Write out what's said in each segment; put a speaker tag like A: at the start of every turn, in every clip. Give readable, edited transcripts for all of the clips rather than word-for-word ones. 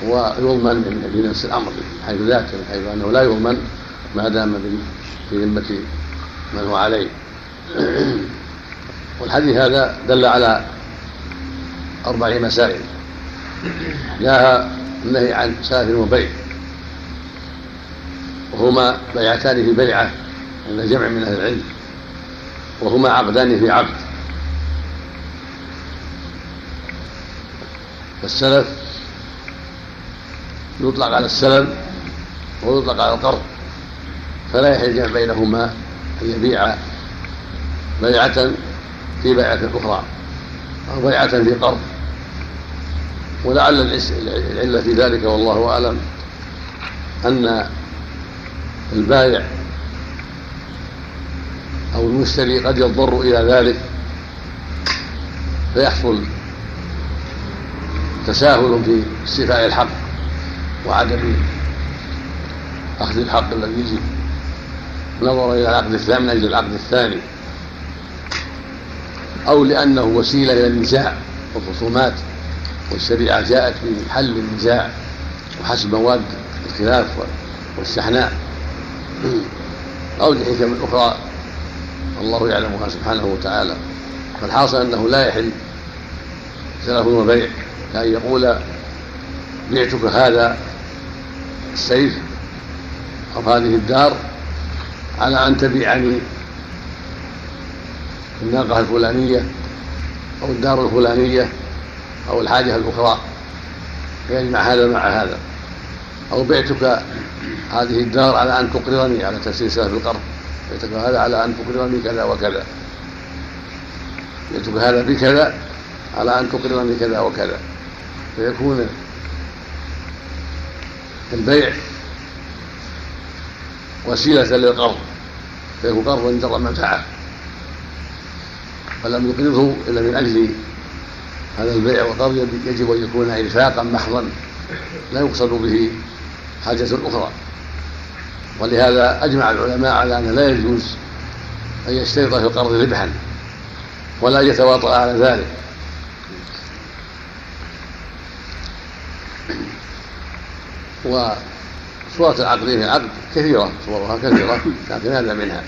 A: ويضمن من نفس الأمر من حيث ذاته، من حيث أنه لا يضمن ما دام في ذمة من هو عليه. والحديث هذا دل على 4 مسائل، جاء النهي عن سلف وبيع، وهما بيعتان في بيعة عند جمع من أهل العلم، وهما عقدان في عقد. فالسلف يطلق على السلم ويطلق على القرض، فلا يحل الجمع بينهما أن يبيع بيعة في بيعة أخرى أو بيعة في قرض. ولعل العلة في ذلك والله أعلم أن البائع أو المشتري قد يضطر إلى ذلك فيحصل تساهل في استيفاء الحق وعدم أخذ الحق الذي يجب، نظرا إلى العقد الثاني من أجل العقد الثاني، أو لأنه وسيلة إلى النزاع والخصومات، والشريعة جاءت بحل النزاع وحسب مواد الخلاف والشحناء، أو لحكم أخرى الله يعلمها سبحانه وتعالى. فالحاصل أنه لا يحل سلف وبيع، كأن يقول بعتك هذا السيف أو هذه الدار على أن تبيعني الناقة الفلانية أو الدار الفلانية أو الحاجة الأخرى، فيجمع هذا مع هذا. أو بعتك هذه الدار على أن تقرضني، على تفسير سلف القرض، بعتك هذا على أن تقرضني كذا وكذا، بعتك هذا بكذا على أن تقرضني كذا وكذا، فيكون البيع وسيلة للقرض، فيكون قرضا جر منفعة، فلم يقرضه إلا من أجل هذا البيع والقرض يجب أن يكون إنفاقا محضا لا يقصد به حاجة أخرى. ولهذا أجمع العلماء على أن لا يجوز أن يشترط في القرض ربحا ولا يتواطأ على ذلك. وصورة العقدين في العقد كثيرة، صورها كثيرة، لكن هذا منها،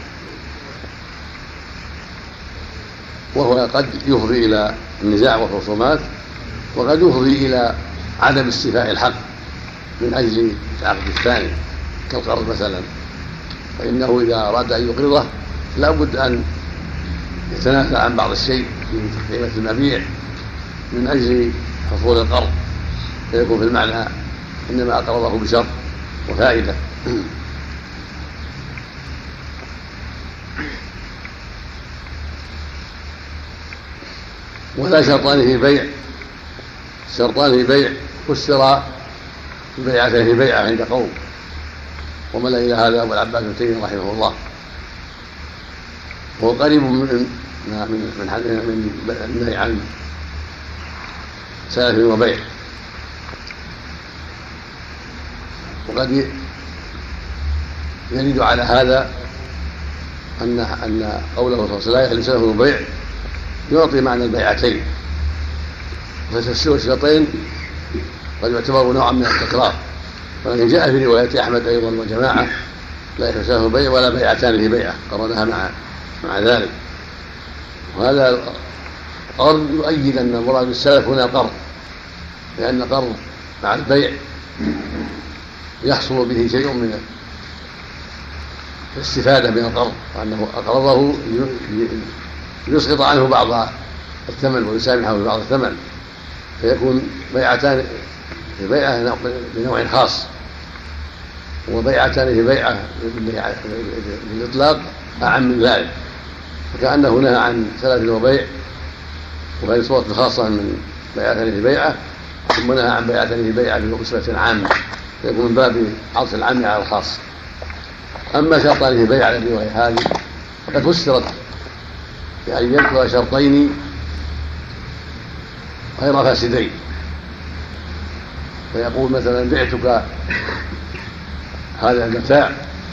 A: وهو قد يفضي إلى النزاع والخصومات، وقد يفضي إلى عدم استيفاء الحق من أجل العقد الثاني كالقرض مثلا، فإنه إذا أراد أن يقرضه لا بد أن يتنازل عن بعض الشيء في قيمة المبيع من أجل حصول القرض، فيكون في المعنى إنما أقرضه بشرط وفائدة. ولا شرطان في بيع، شرطان في بيع فسر بيعتين في بيعة عند قوم، ومل إلى هذا أبو العباس بن تيمية رحمه الله، وهو قريب من النهي عن سلف وبيع. وقد يرد على هذا أن قوله صلى الله عليه وسلم لا يحل سلف وبيع يعطي معنى البيعتين، فتفسير الشرطين قد يعتبر نوعا من التكرار، ولكن جاء في رواية أحمد أيضا وجماعة لا يحل سلف وبيع ولا بيعتان في بيعة، قرنها مع ذلك. وهذا قرض يؤيد أن المراد بالسلف هنا قرض، لأن قرض مع البيع يحصل به شيء من الاستفادة من القرض، وأنه أقرضه ليسقط عنه بعض الثمن ويسامحه في بعض الثمن، فيكون بيعتان في بيعة بنوع خاص وبيعتان في بيعة بالإطلاق أعم من ذلك، فكأنه نهى عن سلف وبيع وهذه صورة خاصة من بيعتان في بيعة، ثم نهى عن بيعتان في بيعة بنسبة عامة، فيكون من باب عطف العام على الخاص. أما شرطان في بيعة الرواية هذه فقد فسرت بأن يذكر شرطين غير فاسدين، فيقول مثلا بعتك هذا المتاع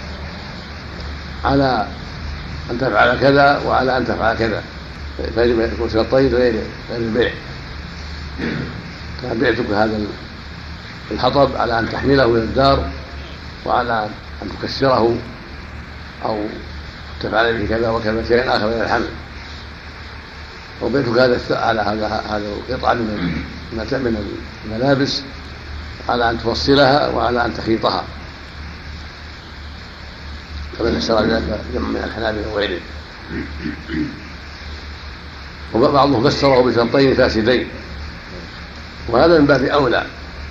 A: على أن تفعل كذا وعلى أن تفعل كذا، فيجب أن يكون شرطين غير البيع. بعتك هذا الحطب على أن تحمله إلى الدار، وعلى أن تكسره أو تفعل به كذا وكذا شيئا آخر من الحمل. وبيتك هذا على هذا القطعة من الملابس على أن تفصلها وعلى أن تخيطها، كما فسر ذلك جمع من الحنابلة وغيرهم. وبعضهم فسره بشرطين فاسدين، وهذا من باب أولى.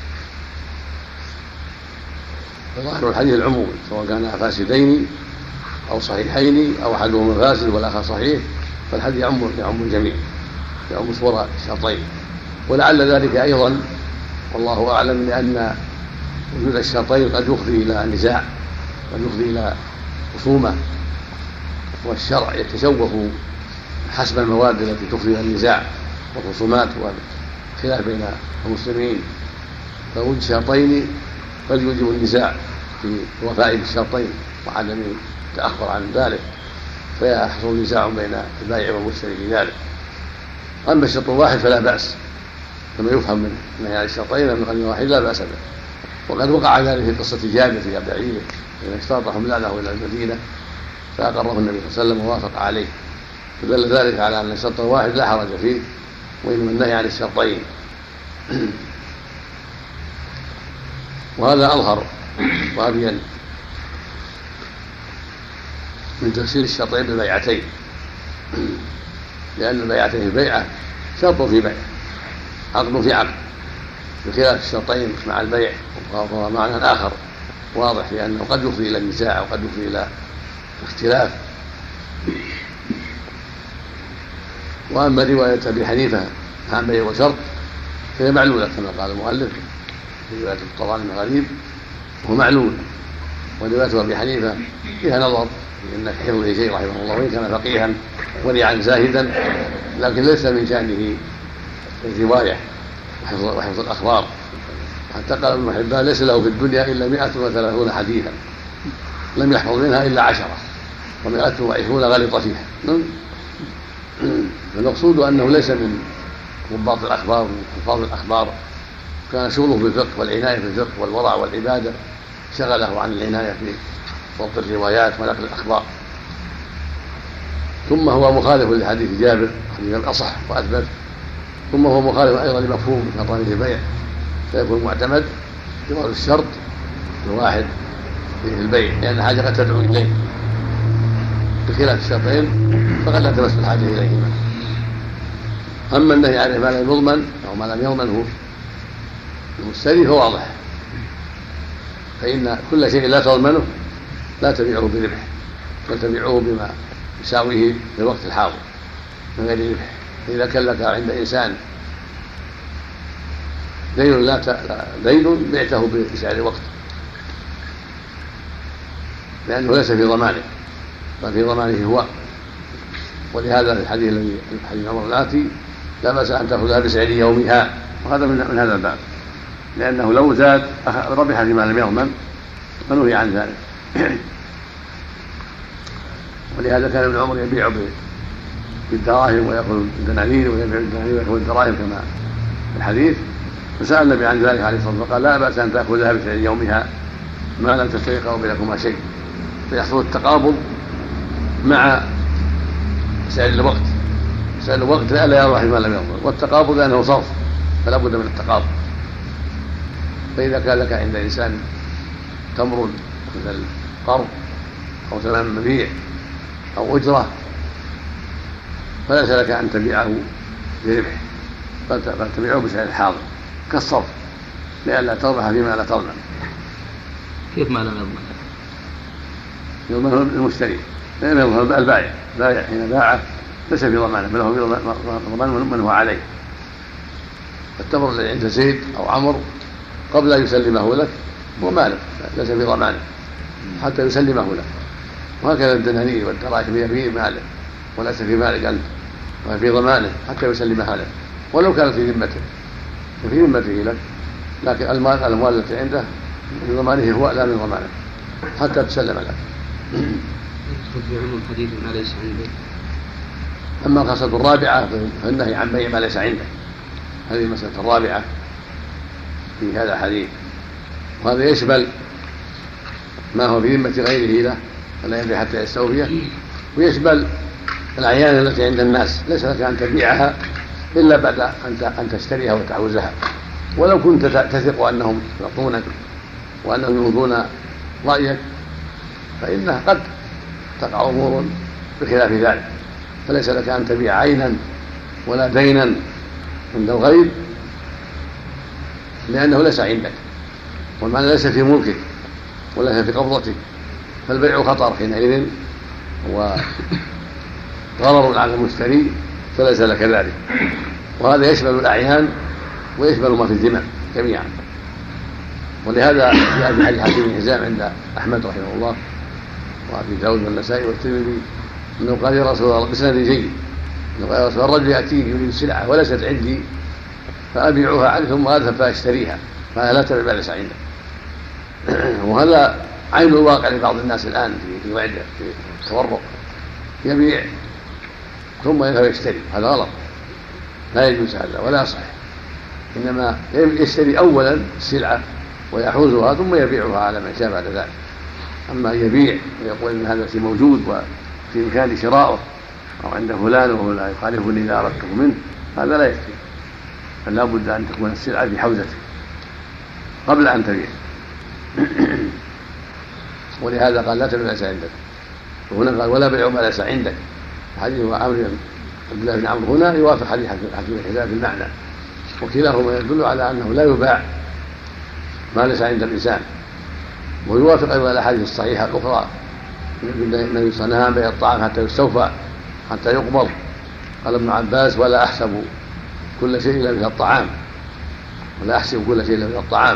A: ظاهر الحديث العموم، سواء كان فاسدين أو صحيحين أو أحدهما فاسد والآخر صحيح، فالحديث يعم الجميع، يعم صور الشرطين. ولعل ذلك أيضا والله أعلم لأن وجود الشرطين قد يفضي إلى نزاع، قد يفضي إلى خصومة، والشرع يتشوف حسب المواد التي تفضي إلى النزاع والخصومات والخلاف بين المسلمين. فوجود الشرطين قد يوجب النزاع في وفاء الشرطين وعدم التأخر عن ذلك، فيحصل نزاع بين البائع والمشتري في ذلك. أما الشرط الواحد فلا بأس، كما يفهم من نهي عن الشرطين من قلب واحد لا بأس به. وقد وقع ذلك في قصة جابر في بعيره حين اشترط حملانه إلى المدينة فأقره النبي صلى الله عليه وسلم ووافق عليه، فدل ذلك على أن الشرط الواحد لا حرج فيه، وإنما النهي عن الشرطين. وهذا أظهر وأبين من تفسير الشرطين بالبيعتين، لأن البيعتين في بيعة شرط في بيع، عقد في عقد، بخلاف الشرطين مع البيع وهو معنى آخر واضح، لأنه قد يفضي إلى النزاع وقد يفضي إلى اختلاف. وأما رواية أبي حنيفة عن بيع وشرط فهي معلولة كما قال المؤلف في رواية الطبراني بن غريب، وهو معلول. ورواية أبي حنيفة فيها نظر لأن حفظه شيء رحمه الله، وإن كان فقيها ورعا زاهدا، لكن ليس من شأنه الرواية وحفظ الأخبار. حتى قال ابن حبان ليس له في الدنيا إلا 130 حديثا لم يحفظ منها إلا 10 و120 غلط فيها. فالمقصود أنه ليس من ضباط الأخبار، من حفاظ الأخبار، كان شغله بالفقه والعناية في الفقه والورع والعبادة شغله عن العناية في ضبط الروايات ونقل الأخبار. ثم هو مخالف لحديث جابر، حديث الأصح وأثبت، ثم هو مخالف أيضا لمفهوم شرطين البيع، فيكون معتمد جواز الشرط الواحد في البيع، لأن حاجة قد تدعو إليه، بخلاف الشرطين فقد لا تمس الحاجة إليهما. أما النهي عن ما لم يضمن أو ما لم يضمنه المشتري فواضح، فإن كل شيء لا تضمنه لا تبيعه بربح، بل تبيعه بما يساويه في الوقت الحاضر من غير ربح. إذا كان لك عند إنسان دين بعته بسعر وقت، لأنه ليس في ضمانه بل في ضمانه هو. ولهذا في الحديث الذي حديث عمر الآتي لا بأس أن تأخذها بسعر يومها، وهذا من هذا الباب، لأنه لو زاد ربح فيما لم يضمن فنهي عن ذلك. ولهذا كان ابن عمر يبيع بالدراهم ويأخذ الدنانير، ويبيع بالدنانير ويأخذ الدراهم كما في الحديث. فسأل النبي عن ذلك عليه الصلاة والسلام فقال لا بأس أن تأخذها بسعر يومها ما لم تفترقا بينكما شيء، فيحصل التقابض مع سعر الوقت. سعر الوقت لا يربح ما لم يضمن، والتقابض لأنه صرف فلا بد من التقابض. فإذا كان لك عند إنسان تمر مثل قرض أو ثمن مبيع أو أجرة فليس لك أن تبيعه بربح، بل تبيعه بسعر الحاضر كالصرف، لئلا تربح فيما لا تضمن.
B: كيف ما لم يضمن؟
A: يضمن المشتري، لا يضمن البائع. البائع حين باعه ليس في ضمانه، بل هو في ضمان من هو عليه. التمر الذي عند زيد أو عمر قبل أن يسلمه لك هو مالك، ليس في ضمانه حتى يسلمه لك. وهكذا الدنانير والدراهم هي في مالك وليس في مالك أنت، وفي ضمانه حتى يسلمها لك، ولو كانت في ذمته ففي ذمته لك، لكن الأموال التي عنده من ضمانه هو لا من ضمانه حتى تسلم لك.
B: الحديث ما ليس عنده.
A: أما الخاصة الرابعة فالنهي عن بيع ما ليس عنده، هذه المسألة الرابعة في هذا الحديث، وهذا يشمل ما هو في ذمة غيره له فلا يبيع حتى يستوفيه، ويشمل الأعيان التي عند الناس ليس لك أن تبيعها إلا بعد أن تشتريها وتحوزها، ولو كنت تثق أنهم يعطونك وأنهم يوضون رأيك فإنها قد تقع أمور بخلاف ذلك، فليس لك أن تبيع عينا ولا دينا عند الغير لأنه ليس عندك، والمعنى ليس في ملكك وليس في قبضتك، فالبيع خطر حينئذ وغرر على المشتري فليس لك ذلك. وهذا يشمل الأعيان ويشمل ما في الذمم جميعا. ولهذا جاء في حديث حكيم بن حزام عند أحمد رحمه الله وأبي داود والنسائي والترمذي أنه قال يا رسول الله بسند جيد أنه قال يا رسول الله الرجل يأتيني يريد السلعة وليست عندي فأبيعها عنه ثم أذهب فأشتريها فأنا لا تبيع ما ليس عندك. وهذا عين الواقع لبعض الناس الآن في الوعد في التورق، يبيع ثم يذهب يشتري، هذا غلط لا يجوز هذا ولا يصح، إنما يشتري أولا السلعة ويحوزها ثم يبيعها على من شاء بعد ذلك. أما يبيع ويقول إن هذا شيء موجود وفي إمكاني شراؤه أو عند فلان وهو لا يخالفني إذا أردته منه هذا لا يكفي، فلا بد أن تكون السلعة في حوزته قبل أن تبيع. ولهذا قال لا تبيع ما ليس عندك، وهنا قال ولا بيع ما ليس عندك. حديث عبد الله بن عمرو هنا يوافق حديث حكيم بن حزام في المعنى، وكلاهما يدل على أنه لا يباع ما ليس عند الإنسان. ويوافق أيضا الأحاديث الصحيحة الأخرى النبي صلى الله عليه وسلم بيع الطعام حتى يستوفى حتى يقبض. قال ابن عباس ولا أحسب كل شيء إلا مثل الطعام، ولا أحسب كل شيء إلا مثل الطعام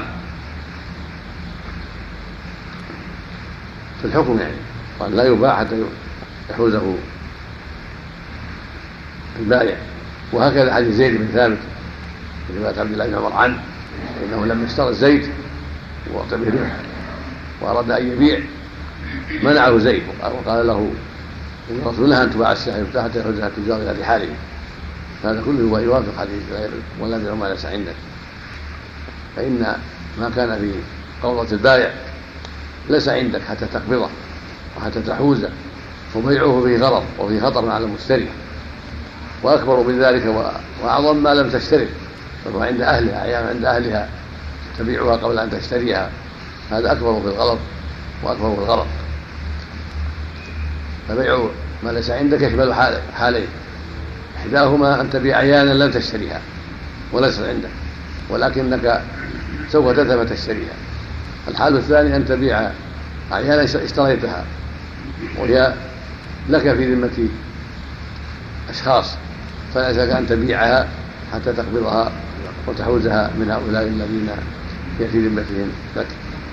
A: في الحكم، يعني قال لا يباع حتى يحوزه البائع. وهكذا حديث زيد بن ثابت في رواية عبد الله بن عمر عنه إنه لما اشترى الزيت وأعطى به ربح وأراد أن يبيع منعه زيد وقال له إن الرسول نهى أن تباع السلعة حتى يحوزها التجار إلى رحاله. هذا كله يوافق حديث ولا بيع ما ليس عندك، فإن ما كان في قبضة البائع ليس عندك حتى تقبضه وحتى تحوزه، وبيعه فيه غرض وفيه خطر على المشتري، وأكبر من ذلك وأعظم ما لم تشتري فهو عند أهلها، أحيانا عند أهلها تبيعها قبل أن تشتريها، هذا أكبر في الغلط وأكبر في الغرض. فبيع ما ليس عندك يشمل حالين، إحداهما أن تبيع عيانا لم تشتريها وليست عندك ولكنك سوف تذهب تشتريها. الحال الثاني أن تبيع عيانا اشتريتها وهي لك في ذمة أشخاص فليس لك أن تبيعها حتى تقبضها وتحوزها من هؤلاء الذين هي في ذمتهم لك.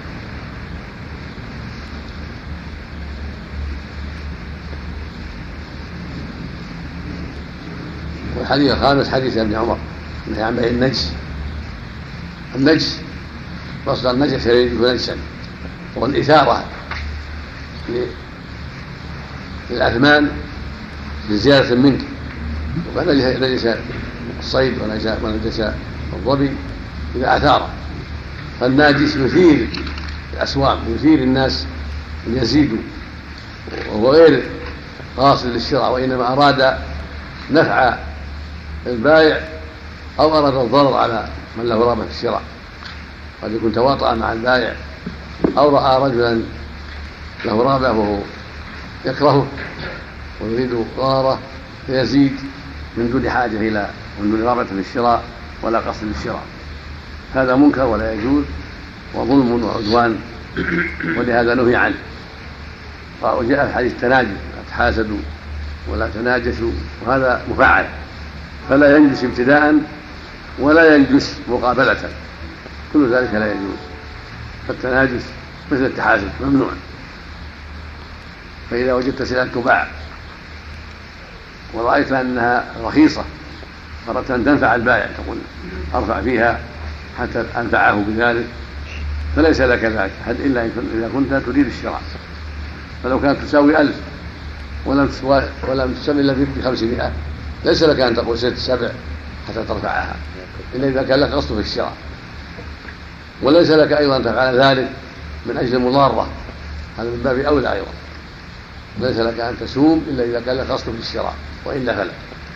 A: والحديث الخامس حديث ابن عمر النهي عن بيع النجس. النجس مصدر نجس يجب نجسا، والإثارة للأثمان بزيادة منك، ونجس الصيد ونجس الظبي إذا أثاره، فالناجس يثير الأسواق يثير الناس أن يزيدوا وهو غير قاصد للشراء وإنما أراد نفع البائع أو أراد الضرر على من له رغبة في الشراء. قد يكون تواطأ مع البائع أو رأى رجلا له رغبة وهو يكرهه ويريد ضرره فيزيد من دون حاجة إلى من دون رغبة في الشراء ولا قصد للشراء. هذا منكر ولا يجوز وظلم وعدوان، ولهذا نهي عنه. وجاء في حديث التناجس لا تحاسدوا ولا تناجسوا، وهذا مفعل فلا ينجس ابتداء ولا ينجس مقابلة، كل ذلك لا يجوز. فالتناجس مثل التحاسد ممنوع. فإذا وجدت سلعة تباع ورأيت أنها رخيصة أردت أن تنفع البائع تقول أرفع فيها حتى أنفعه بذلك، فليس لك ذلك إلا إذا كنت تريد الشراء. فلو كانت تساوي 1000 ولم تساوي إلا ب500 ليس لك أن تقول 6 7 حتى ترفعها إلا إذا كان لك قصد في الشراء. وليس لك أيضا أن تفعل ذلك من أجل المضارة، هذا من باب أولى أيضا. ليس لك أن تسوم إلا إذا كان لك قصد في الشراء، وإلا فلا.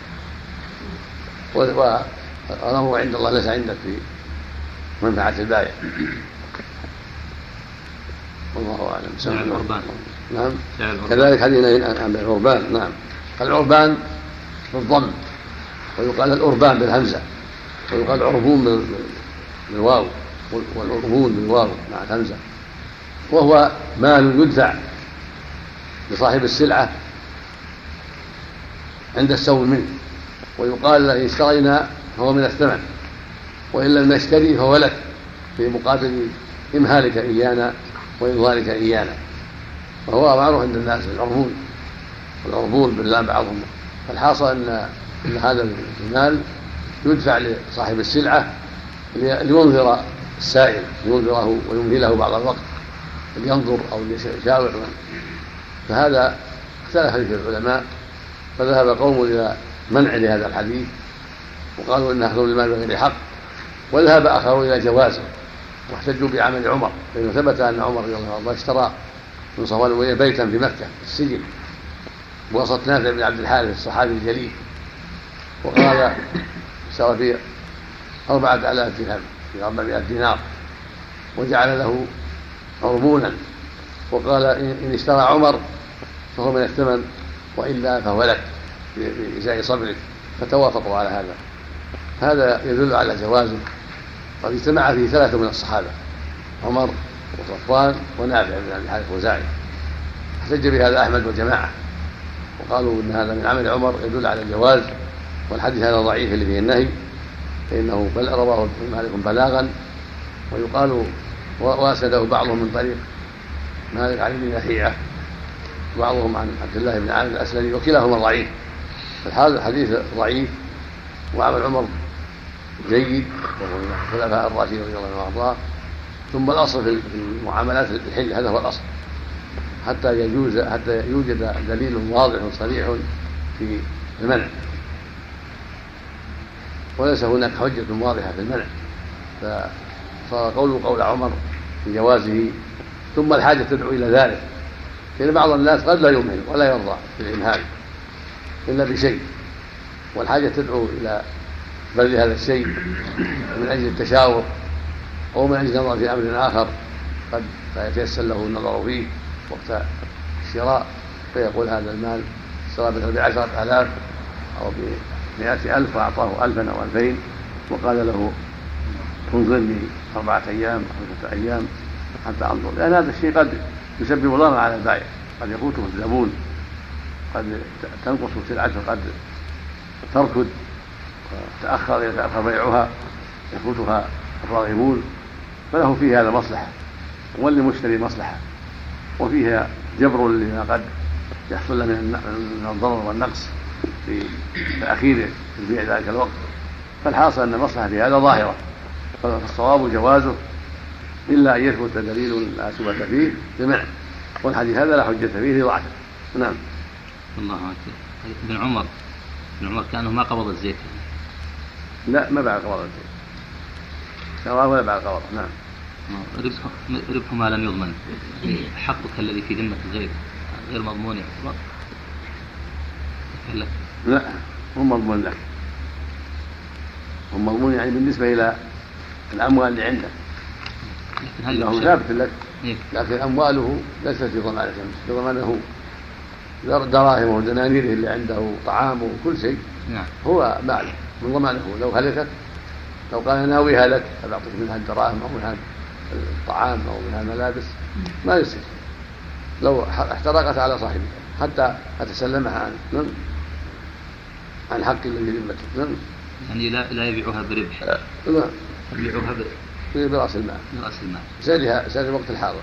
A: والأمر عند الله ليس عندك في منفعة البائع. والله أعلم.
B: بيع العربان.
A: نعم. كذلك حديث عن العربان. نعم. العربان بالضم، ويقال الأربان بالهمزة، ويقال عربون بالواو، والعربون بالواو مع الهمزة. وهو مال يدفع لصاحب السلعة عند السوم منه، ويقال إن اشترينا فهو من الثمن، وإن لم نشتري فهو لك، في مقابل إمهالك إيانا وإنظارك إيانا. فهو معروف عند الناس العربون، والعربون باللام بعضهم. فالحاصل أن هذا المال يدفع لصاحب السلعة لينظر السائل، ينظره ويمهله بعض الوقت، لينظر أو ليشاور. فهذا اختلف فيه العلماء، فذهب قوم إلى منع لهذا الحديث وقالوا إن أخذ المال بغير حق، وذهب آخرون إلى جوازه واحتجوا بعمل عمر، لأنه ثبت أن عمر رضي الله عنه اشترى من صفوان الأموية بيتا في مكة في السجن بوسط نافع بن عبد الحارث الصحابي الجليل، وقال اشترى فيه 4000 درهم في 400 دينار، وجعل له عربونا، وقال إن اشترى عمر فهو من الثمن، وإلا فهو لك بإزاء صبرك. فتوافقوا على هذا. هذا يدل على جوازه. قد اجتمع فيه 3 من الصحابة، عمر وصفوان ونافع بن عبد الحارث وزاعي. احتج بهذا أحمد وجماعة، وقالوا إن هذا من عمل عمر يدل على الجواز، والحديث هذا ضعيف اللي فيه النهي، فإنه رواه مالك بلاغا، ويقال واسده بعضهم من طريق مالك عن ابن لهيعة، وبعضهم عن عبد الله بن عامر الأسلمي، وكلاهما ضعيف. الحديث ضعيف، وعمل عمر جيد، وهو من الخلفاء الراشدين رضي الله عنهم وارضاه. ثم الأصل في المعاملات الحل، هذا هو الأصل، حتى يوجد دليل واضح صريح في المنع، وليس هناك حجة واضحة في المنع، فصار قول عمر في جوازه. ثم الحاجة تدعو إلى ذلك، لأن بعض الناس قد لا يؤمن ولا يرضى بالإمهال إلا بشيء، والحاجة تدعو إلى بذل هذا الشيء من أجل التشاور أو من أجل النظر في أمر آخر قد يتيسر له النظر فيه وقت الشراء، فيقول هذا المال اشترى ب10,000 أو ب100,000 وأعطاه 1000 أو 2000 وقال له تنظرني 4 أيام أو 5 أيام حتى أنظر، لأن هذا الشيء قد يسبب ضررا على البائع، قد يفوته الزبون، قد تنقص سلعته، قد تركض يتأخر بيعها، يفوتها الراغبون، فله فيه هذا مصلحة، وللمشتري مصلحة، وفيها جبر لما قد يحصل له من الضرر والنقص في تأخير البيع ذلك الوقت. فالحاصل أن المصلحة في هذا ظاهرة، فالصواب جوازه إلا أن يثبت دليل لا ثبت فيه بمنع، والحديث هذا لا حجة فيه لضعفه. نعم.
B: الله أكبر. ابن عمر كأنه ما قبض الزيت.
A: لا، ما بعد قبض الزيت، شراه ولا بعد قبض. نعم.
B: ربح ما لم يضمن، حقك الذي في ذمة غير مضمون يعتبر.
A: لا، هم مضمون لك، هم مضمون يعني بالنسبة إلى الأموال اللي عندك، لأنه ثابت لك، لكن أمواله ليست في ضمانه، في ضمانه دراهمه ودنانيره اللي عنده، طعامه وكل شيء.
B: نعم.
A: هو ماله من ضمانه، لو هلكت، لو قال ناويها لك فبعطيك منها الدراهم أو منها الطعام أو منها الملابس ما يصير، لو احترقت على صاحبها حتى أتسلمها عن حق الذي ذمته.
B: يعني لا يبيعها بربح،
A: لا
B: يبيعها
A: برأس المال، سيرها وقت الحاضر.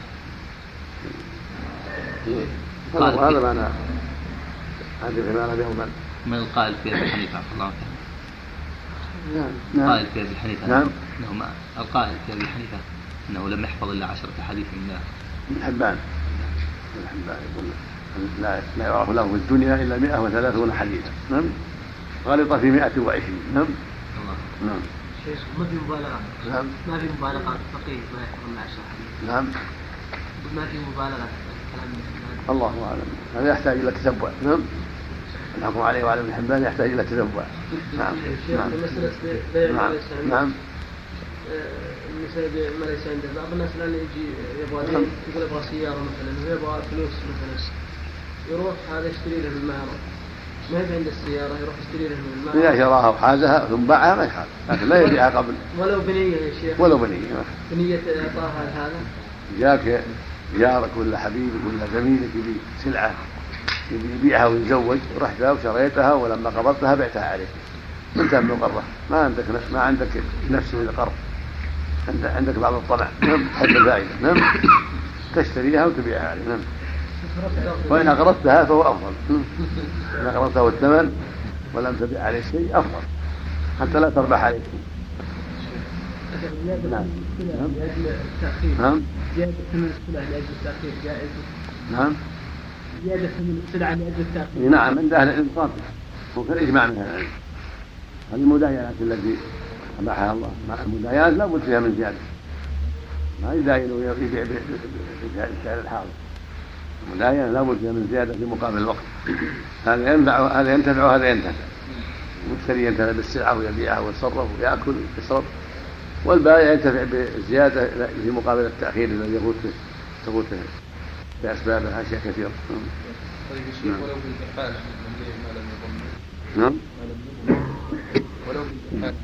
A: هذا معنى هذه العبارة بيوما
B: من القائل في أبي حنيفة رحمه الله تعالى.
A: نعم.
B: القائل في أبي حنيفة.
A: نعم.
B: القائل في أبي حنيفة أنه لم يحفظ إلا 10 أحاديث من
A: حبان يقول لا يعرف له في الدنيا إلا 130 حديثا. نعم. غلط في 120. نعم.
B: الله.
A: نعم.
C: شيخ ما في مبالغة.
A: نعم.
C: ما في مبالغة فقيه ما يحرم العشاء.
A: نعم.
C: ما في مبالغة كلام.
A: الله أعلم. هذا يحتاج إلى تتبع. نعم. الحكم عليه وعلى ابن حبان يحتاج إلى تتبع. نعم. نعم. نعم.
C: النساء ما ليس عنده بعض الناس الآن يجي يبغى يقول يبغى سيارة مثلا ويبغى فلوس مثلا يروح هذا يشتري له من المعرض ما يبي عنده السيارة يروح يشتري له من المعرض
A: إذا شراها وحازها ثم باعها ما يخالف لكن لا يبيعها قبل
C: ولو بنية يا شيخ
A: ولو بنية
C: بنية إعطاها هذا
A: جاك جارك ولا حبيبك ولا زميلك يبي سلعة يبيعها ويتزوج ورحتها وشريتها ولما قبضتها بعتها عليك من تم القرض ما عندك نفس القرض عندك بعض الطمع حد الفائدة تشتريها وتبيعها عليه وإن أقرضتها فهو أفضل إن أقرضتها الثمن ولم تبيع عليه شيء أفضل حتى لا تربح عليه
C: نعم
A: نعم
C: زيادة ثمن السلع لأجل التأخير جائز
A: نعم
C: زيادة ثمن السلع لأجل التأخير
A: نعم عند أهل الإنصاف وكالإجماع من أهل العلم هذه المداينات التي أباحها الله مع المداينات لا بد فيها من زيادة ما يداين ويبيع بالسعر الحاضر المداينة لا بد فيها من زيادة في مقابل الوقت هذا ينفع هذا ينتفع وهذا ينتفع المشتري ينتفع بالسلعة ويبيعها ويتصرف ويأكل ويشرب والبائع ينتفع بالزيادة في مقابل التأخير الذي تفوت بأسبابها أشياء كثيرة.
D: طيب الشيخ ولو بالإقالة ما لم يضمن
A: نعم
D: ولو بالإقالة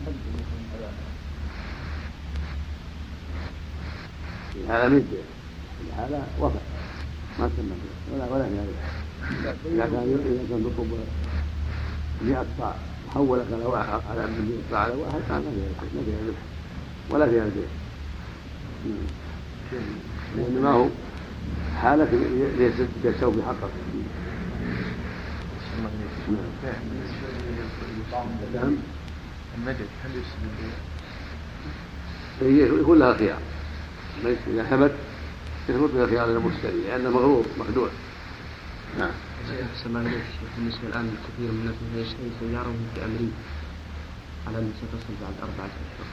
A: هذا مثل هذا وفى ما تسمى ولا في هذا إذا كان تطلب 100 صاع حولك على واحد على 100 صاع على واحد كان ما فيها ربح ولا فيها البيع لأن ما هو حالك يستوفي حقك. نعم
D: المدد هل
A: يسمى يكون لها خيار إذا ثبت يثبت لها خيار للمشتري لأنه مغرور مخدوع. نعم.
C: بالنسبة الآن كثير من الناس يشتري سيارة في أمريكا على أن ستصل بعد 4 أشهر.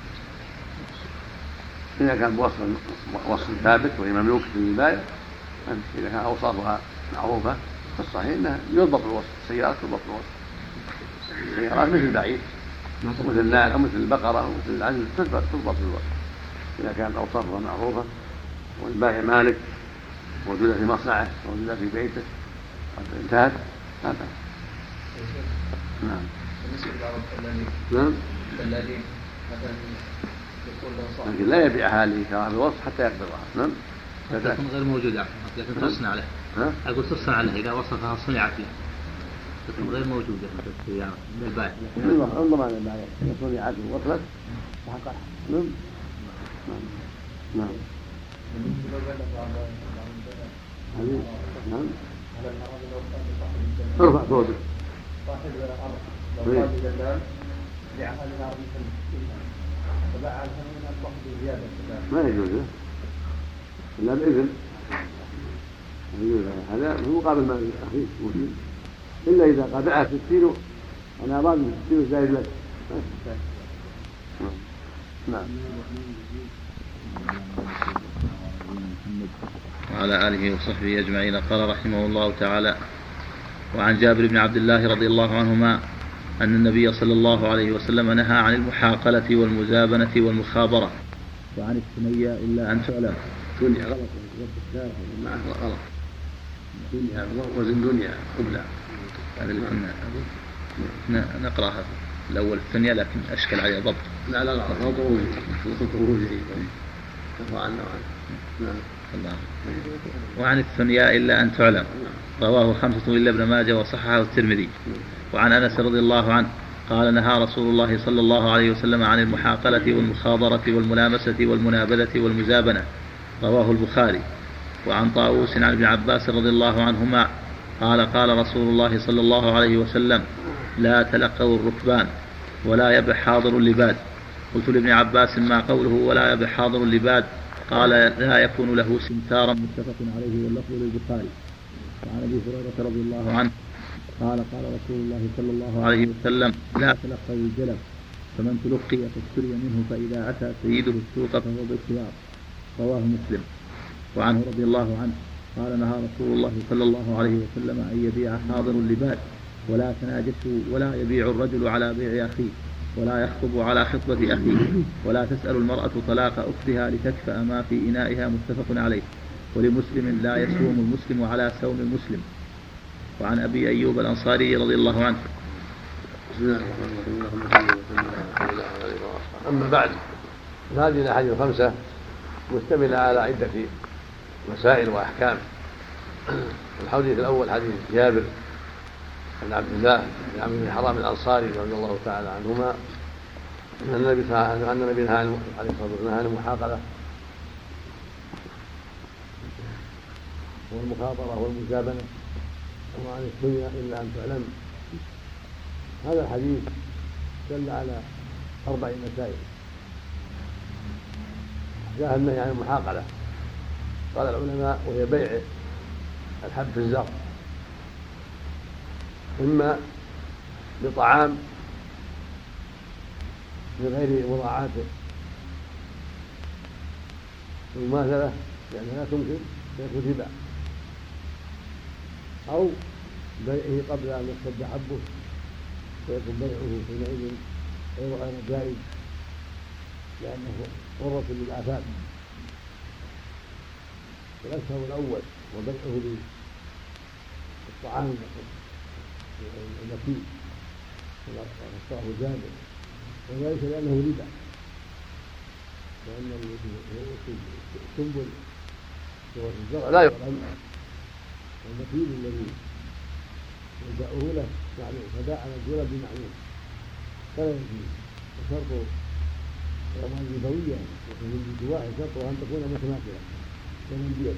A: إذا كان بوصف ثابت وهي مملوكة للبائع إذا كان أوصافها معروفة فالصحيح أنها يضبط الوصف السيارات تضبط الوصف السيارات مثل البعير مثل النعل أو مثل البقرة أو مثل العنز تضبط الوصف إذا كانت أوصافها معروفة والبائع مالك موجودة في مصنعه موجودة في بيته انتهت هذا. نعم.
D: بالنسبة لبعض الفنانين
A: نعم.
D: الفنانين مثلا يكون له صاحب
A: لكن لا يبيعها لكرامة الوصف حتى يقبضها. نعم.
B: تكون غير موجودة لكن تصنع له. أقول تصنع له إذا وصفها صنعت له تكون غير موجودة في السيارة من البائع.
A: انظر على البائع إذا صنعت ووصلت فحقها. نعم. نعم. نعم. ارفع صوتك.
D: صاحب الأرض لو قال للدلال لعمل الأرض فباع الثمن أصبح بزيادة
A: ما يجوز إلا بإذن هذا في مقابل ما أخيه موجود إلا إذا قابعها 60 أنا أراد من 60 زائد لك. نعم.
B: وعلى آله وصحبه أجمعين. قال رحمه الله تعالى: وعن جابر بن عبد الله رضي الله عنهما أن النبي صلى الله عليه وسلم نهى عن المحاقلة والمزابنة والمخابرة وعن الثنيا إلا أن تعلم.
A: دنيا غلط غلط دنيا وزن دنيا قبلة
B: هذا اللي كنا نقرأها الأول الثنيا لكن أشكل عليه ضبط.
A: لا غلط
B: نعم. وعن الثنيا إلا أن تعلم رواه 5 إلا ابن ماجه وصححه الترمذي. وعن أنس رضي الله عنه قال: نهى رسول الله صلى الله عليه وسلم عن المحاقلة والمخاضرة والملامسة والمنابذة والمزابنة رواه البخاري. وعن طاووس عن ابن عباس رضي الله عنهما قال: قال رسول الله صلى الله عليه وسلم: لا تلقوا الركبان ولا يبح حاضر اللباد. قلت لابن عباس: ما قوله ولا يبح حاضر اللباد؟ قال: لا يكون له سمسارا. متفق عليه واللفظ للبخاري. وعن ابي هريره رضي الله عنه قال: قال رسول الله صلى الله عليه وسلم: لا تلقوا الجلب فمن تلقي فاشتري منه فإذا أتى سيده السوق فهو بالخيار. رواه مسلم. وعنه رضي الله عنه قال نهى رسول الله صلى الله عليه وسلم أن يبيع حاضر لباد ولا تناجشوا ولا يبيع الرجل على بيع أخيه ولا يخطب على خطبة أخيه ولا تسأل المرأة طلاق أختها لتكفأ ما في إنائها. متفق عليه. ولمسلم لا يصوم المسلم على صوم المسلم. وعن أبي أيوب الأنصاري رضي الله عنه.
A: بسم الله الرحمن الرحيم. أما بعد، هذه الأحاديث الخمسة مشتملة على عدة مسائل وأحكام. الحديث الأول حديث جابر بن عبد الله بن عمرو بن حرام الأنصاري رضي الله تعالى عنهما أن النبي نهى عليه الصلاة والسلام عن المحاقلة والمخاطرة والمجابنة وعن الدنيا إلا أن تعلم. هذا الحديث دل على 4 مسائل. جاء النهي عن المحاقلة، قال العلماء وهي بيع الحب في الزرع، إما بطعام من غير مراعاة المماثلة لأنها لا تمكن فيكون ربا، أو بيعه قبل أن يشتد حبه فيكون بيعه حينئذ غير جائز لأنه قرة للآفات. والأشهر الأول وبيعه للطعام المكي والأشرار جابر، وذلك لأنه ربا، لأن السنبل هو في الزرع لا يعلم، والمكيل الذي يبدأه له معلوم، فباع مجهولا بمعلوم فلا يجوز. وشرط الأموال الربوية ومن الجواع شرطها أن تكون متماثلة ومن بيد،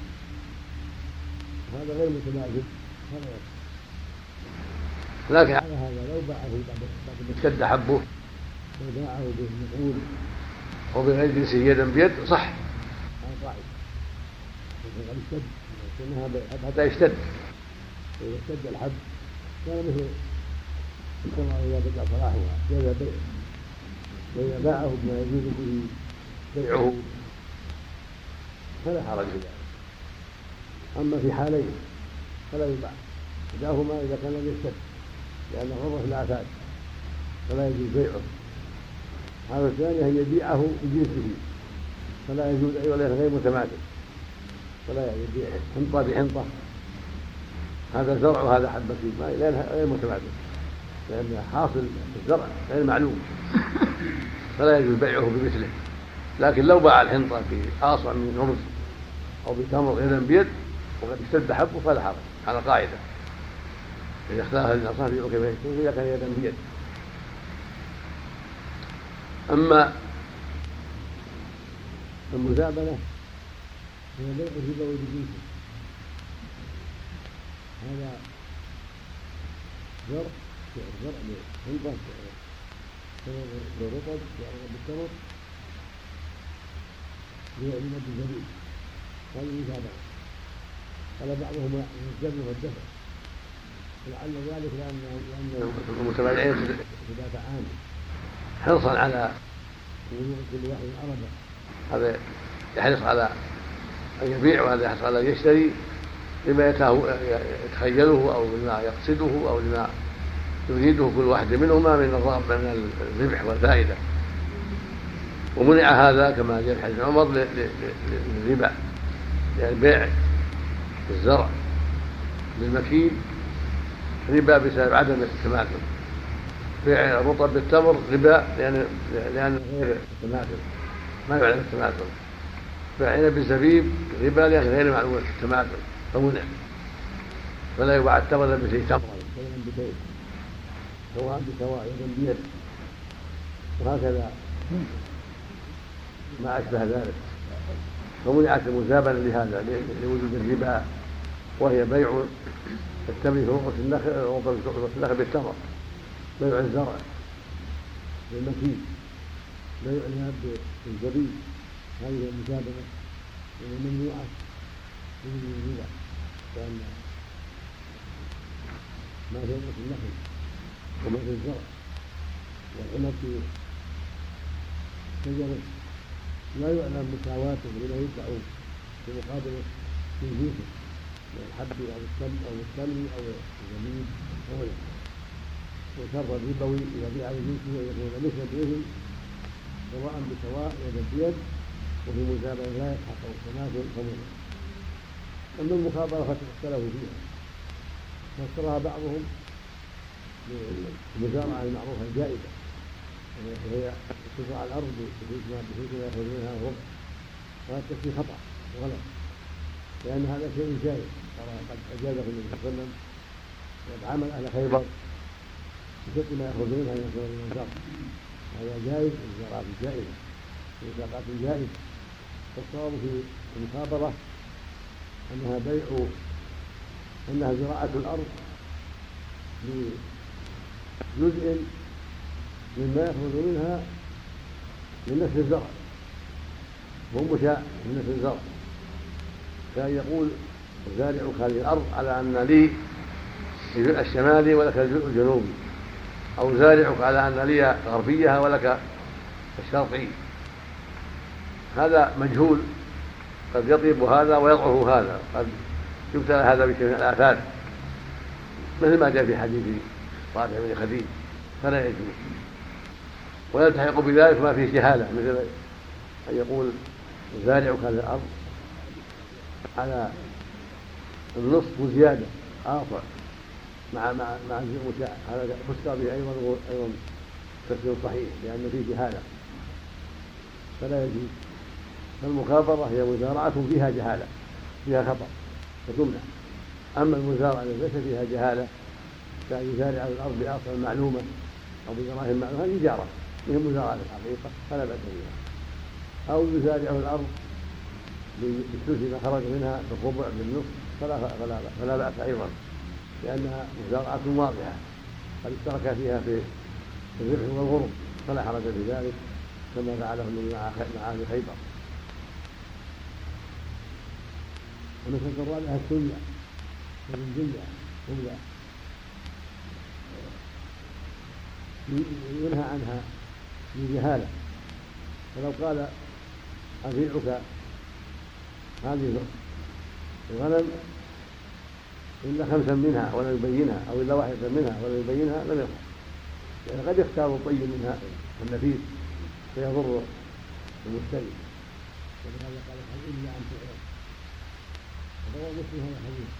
A: هذا غير متماثل هذا يصح. لكن على هذا لو باعه بعد اشتد حبه وباعه بالمقول أو بغير جنسه يدا بيد صح، هذا قاعدة. لكن قد اشتد حتى يشتد، وإذا اشتد الحب كان مثل السماء إذا بدأ صلاحها هذا بيع، وإذا باعه بما يجوز به بيعه فلا حرج في ذلك. أما في حالين فلا يباع، إحداهما إذا كان لم يشتد لأنه عرض في الآفات فلا يجوز بيعه. هذا الثاني أن يبيعه بجنسه فلا يجوز أيضا لأنه غير متماثل، فلا يبيع حنطة بحنطة، هذا زرع وهذا حبة فيه لأنه غير متماثل، لأن حاصل الزرع غير معلوم فلا يجوز بيعه بمثله. لكن لو باع الحنطة بآصع من خمس أو بتمر يدا بيد وقد اشتد حبه فلا حرج على قاعدة، إذا اختار الأصناف يبيع كما يشتري إذا كان يدا بيد. أما المزابنة هي بيع الربوي بجنسه، هذا زرع بحنطة برطب بالتمر بمد الزبيب، هذه مزابنة. قال بعضهم الجبن والدفع، ولعل ذلك لأن المتبايعين يتدافعان حرصا على وجود كل واحد أربع، هذا يحرص على أن يبيع وهذا يحرص على أن يشتري لما يتخيله أو لما يقصده أو لما يريده كل واحد منهما من الربح والفائدة. ومنع هذا كما جاء في حديث عمر للربا، يعني بيع الزرع بالمكيل ربا بسبب عدم التماثل، بيع الرطب بالتمر ربا لأن غير التماثل ما يعلم التماثل، بيع عنب بالزبيب ربا لأن غير معلوم التماثل فمنع. فلا يباع التمر مثل تمرا سواء بكيل سواء بسواء يدا بيد، وهكذا ما أشبه ذلك. فمنعت المزابنة لهذا لوجود الربا، وهي بيع التمر في رؤوس النخل بالتمر، بيع الزرع بالمكيل، بيع الناب بالزبيب، هذه المزابنة ممنوعة من الربا، لأن ما في رؤوس النخل وما في الزرع
E: والعنب في شجره لا يعلم مساواته ولا يدفع في مقابل جنسه من الحب او التمر او الزبيب او غيره. وشر الربوي اذا بيع بجنسه ويكون مثل بهم سواء بسواء يدا بيد وفي مزارع لا يتحقق التماثل فمنه. اما المخابره فاختلفوا فيها فسرها بعضهم بالمزارعه المعروفه الجائزه وهي تزرع الارض بحيث لا يخرج منها الربع، وهذا التفسير خطا وغلط لان هذا شيء جائز قد اجازه النبي صلى الله عليه وسلم وعمل اهل خيبر بشكل ما يخرج منها من ثمر المنزرع. هذا جائز الزراعه جائزه والزراعه جائزه. فالصواب في المخابره انها زراعه الارض بجزء مما يخرج منها من نفس الزرع هو مشاع من نفس الزرع، كان يقول زارعك هذه الارض على ان لي الجزء الشمالي ولك الجزء الجنوبي، او زارعك على ان لي غربيها ولك الشرقي. هذا مجهول، قد يطيب هذا ويضعف هذا، قد يبتلى هذا بشيء من الآفات مثل ما جاء في حديث رافع بن خديج، فلا يجوز. ويلتحق بذلك ما فيه جهاله، مثل ان يقول زارعك هذه الارض على النصف وزياده اعطى مع المشاع، هذا فسر به ايضا تفسير صحيح لان فيه جهاله فلا يجوز. فالمخابره هي مزارعه فيها جهاله فيها خطا فتمنع. اما المزارعه التي ليس فيها جهاله كان يزارع على الارض باصل معلومه او بدراهم معلومه هذه تجاره هي مزارعه الحقيقه فلا باس بها. او يزارع الارض بالثلث اذا خرج منها بالربع بالنصف فلا باس ايضا لانها مزارعه واضحه قد اشترك فيها في الربح والغرم فلا حرج في ذلك كما فعله النبي مع اهل خيبر. ومثل الرابعه السنه والجنه ينهى عنها بجهاله. فلو قال أبيعك هذه الغنم إلا 5 منها ولا يبينها أو إلا 1 منها ولا يبينها لم يصح، يعني قد يختار الطيب منها النفيس فيضر المشتري. ولهذا قال إلا أن تعلم. وروى مسلم هذا الحديث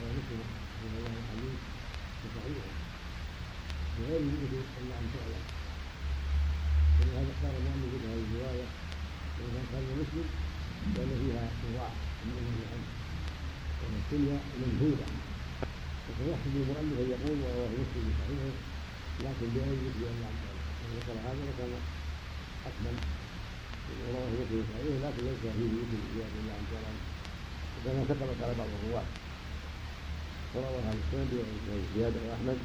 E: صحيح بغير ذكر الا ان تعلم. ولهذا اختار المؤلف هذه الروايه واذا كان مسلم لان فيها صراع من الله عنه وان الدنيا منهوبه، فيحسب المؤلف ان يقول ورواه مسلم صحيحه لكن بغير ذكر الا ان تعلم. وذكر هذا وكان اكمل ورواه مسلم صحيحه لكن ليس فيه ذكر زياده الا ان تعلم، وكما ثقلت على بعض الرواه. وروى هذا السند زياده واحمد.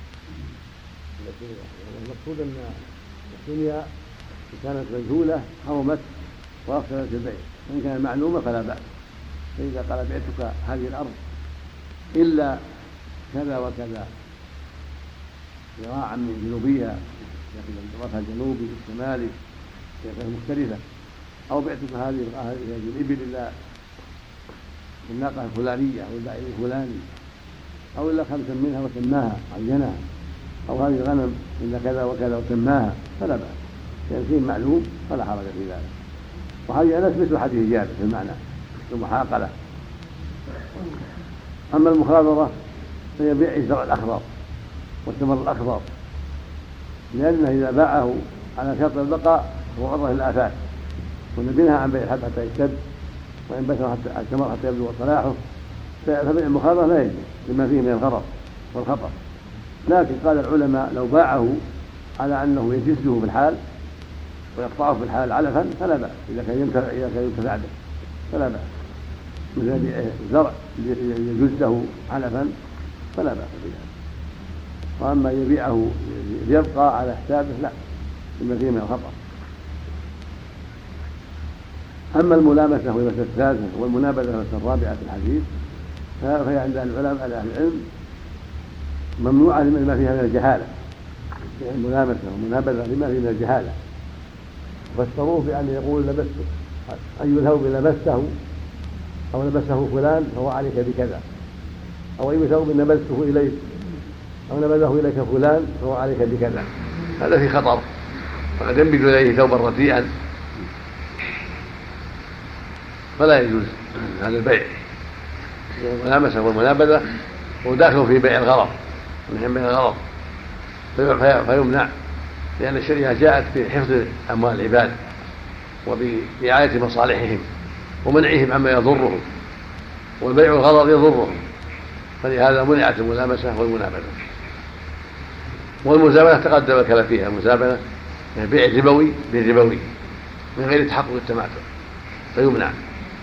E: المقصود ان الدنيا كانت مجهوله حرمت وافسدت البيع، وان كانت معلومه فلا باس. فاذا قال بعتك هذه الارض الا كذا وكذا ذراعا من جنوبيها لكن طرفها الجنوبي الشمالي مختلفه، او بعتك هذه الابل الا الناقه الفلانيه او البعير الفلاني او الا 5 منها وسماها عينها، او هذه الغنم الا كذا وكذا وسماها فلا باس، لان شيء معلوم فلا حرج في ذلك. وهذه انس مثل حديث جابر في المعنى المحاقله. اما المخابره فهي بيع الزرع الاخضر والثمر الاخضر، لانه اذا باعه على شرط البقاء هو عرضه للافات، ونبينها عن بيع الحب حتى يشتد وينبت الثمر حتى يبلغ صلاحه، فبيع المخابره لا يجوز لما فيه من الغرر والخطر. لكن قال العلماء لو باعه على انه يجزه في الحال ويقطعه في الحال علفا فلا باس، اذا كان ينتفع به فلا باس، مثل بيع الزرع يجزه علفا فلا باس بذلك. واما يبيعه ليبقى على حسابه لا، لما فيه من الخطر. اما الملامسه والمساله الثالثه والمنابذه والمساله الرابعه في الحديث فهي عند العلماء اهل العلم ممنوعه لما فيها من الجهاله، يعني الملامسة والمنابذة لما في من الجهالة، فسروه بأن يقول لبسته، أي ثوب لبسته أو لبسه فلان فهو عليك بكذا، أو أي ثوب نبذته إليك أو نبذه إليك فلان فهو عليك بكذا. هذا في خطر، فقد ينبذ إليه ثوبا رديئا فلا يجوز هذا البيع. الملامسة والمنابذة وداخل في بيع الغرض، من بيع الغرض فيمنع، لأن الشريعة جاءت في حفظ أموال العباد وبرعاية مصالحهم ومنعهم عما يضرهم، والبيع الغرض يضرهم، فلهذا منعت الملامسة والمنابذة. والمزابنة تقدم الكلام فيها، المزابنة بيع ربوي بربوي من غير تحقق التماثل فيمنع.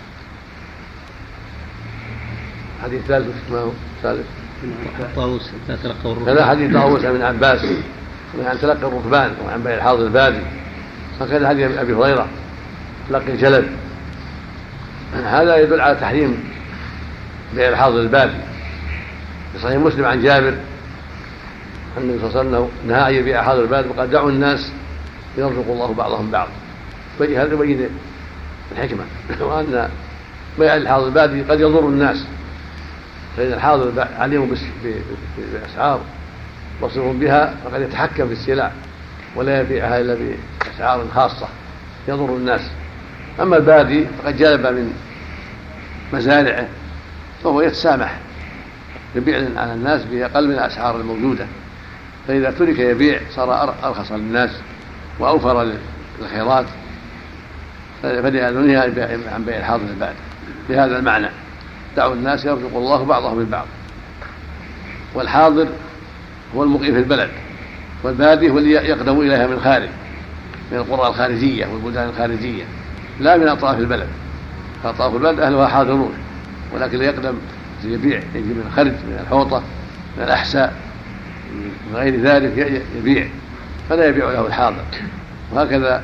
E: حديث ثالث ما هو ثالث؟
B: طاووس تلقى الركبان.
E: هذا حديث طاووس من عباس عن تلقى الركبان وعن بيع الحاضر البادي. فكان حديث أبي هريرة تلقي الجلد. هذا يدل على تحريم بيع الحاضر البادي. في صحيح مسلم عن جابر أن النبي صلى الله عليه وسلم نهى أن يبيع حاضر البادي وقد دعوا الناس يرزق الله بعضهم بعض. هذا يبين الحكمة وأن بيع الحاضر البادي قد يضر الناس، فإن الحاضر عليم بأسعار بصير بها فقد يتحكم في السلع ولا يبيعها إلا بأسعار خاصة يضر الناس. أما البادي فقد جلب من مزارعه فهو يتسامح يبيع على الناس بأقل من الأسعار الموجودة، فإذا ترك يبيع صار أرخص للناس وأوفر للخيرات، فلهذا نهي عن بيع الحاضر البادي بهذا المعنى. دعوا الناس يرزق الله بعضهم بالبعض. والحاضر هو المقيم في البلد، والبادي هو اللي يقدم إليها من خارج، من القرى الخارجية والبلدان الخارجية، لا من أطراف البلد. فأطراف البلد أهلها حاضرون، ولكن اللي يقدم يبيع يجي من الخرج، من الحوطة، من الأحساء، من غير ذلك يبيع، فلا يبيع له الحاضر. وهكذا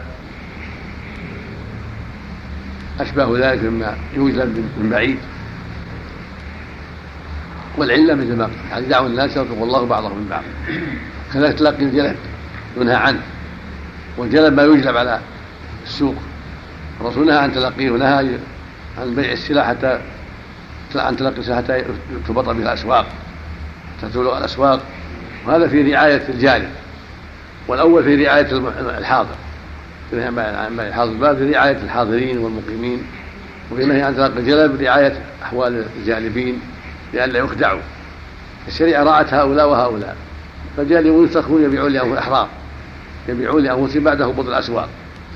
E: أشبه ذلك مما يوجد من بعيد. والعلة مثل ما قال دعوا الناس يرزق الله بعضهم من بعض. كذلك تلقي الجلد ينهى عنه، والجلد ما يجلب على السوق، الرسول نهى عن تلقيه ونهى عن بيع السلع حتى عن تلقي السلع حتى تبطل بها الأسواق، تتولى الأسواق. وهذا في رعاية الجالب، والأول في رعاية الحاضر، في الحاضر الباب في رعاية الحاضرين والمقيمين، وفي نهي عن تلقي الجلب رعاية أحوال الجالبين لئلا يخدعوا. الشريعة راعت هؤلاء وهؤلاء، فالجالبون يستخدمون يبيعون لأنفسهم أحرار، يبيعون لأنفسهم بعد هبوط الأسواق،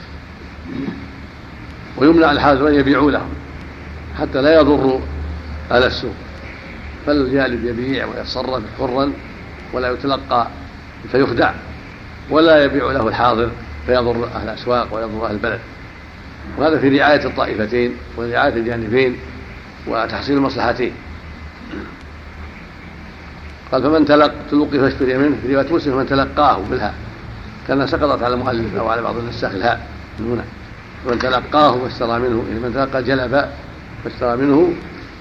E: ويمنع الحاضر أن يبيعوا لهم حتى لا يضروا أهل السوق. فالجالب يبيع ويتصرف حرا ولا يتلقى فيخدع، ولا يبيع له الحاضر فيضر أهل الأسواق ويضر أهل البلد. وهذا في رعاية الطائفتين ورعاية الجانبين وتحصيل المصلحتين. قال فمن تلقي فاشتري منه، في رواية مسلم فمن تلقاه بالها، كان سقطت على المؤلف أو على بعض النساخ الهاء من هنا، فمن تلقاه فاشترى منه، يعني من تلقى جلب فاشترى منه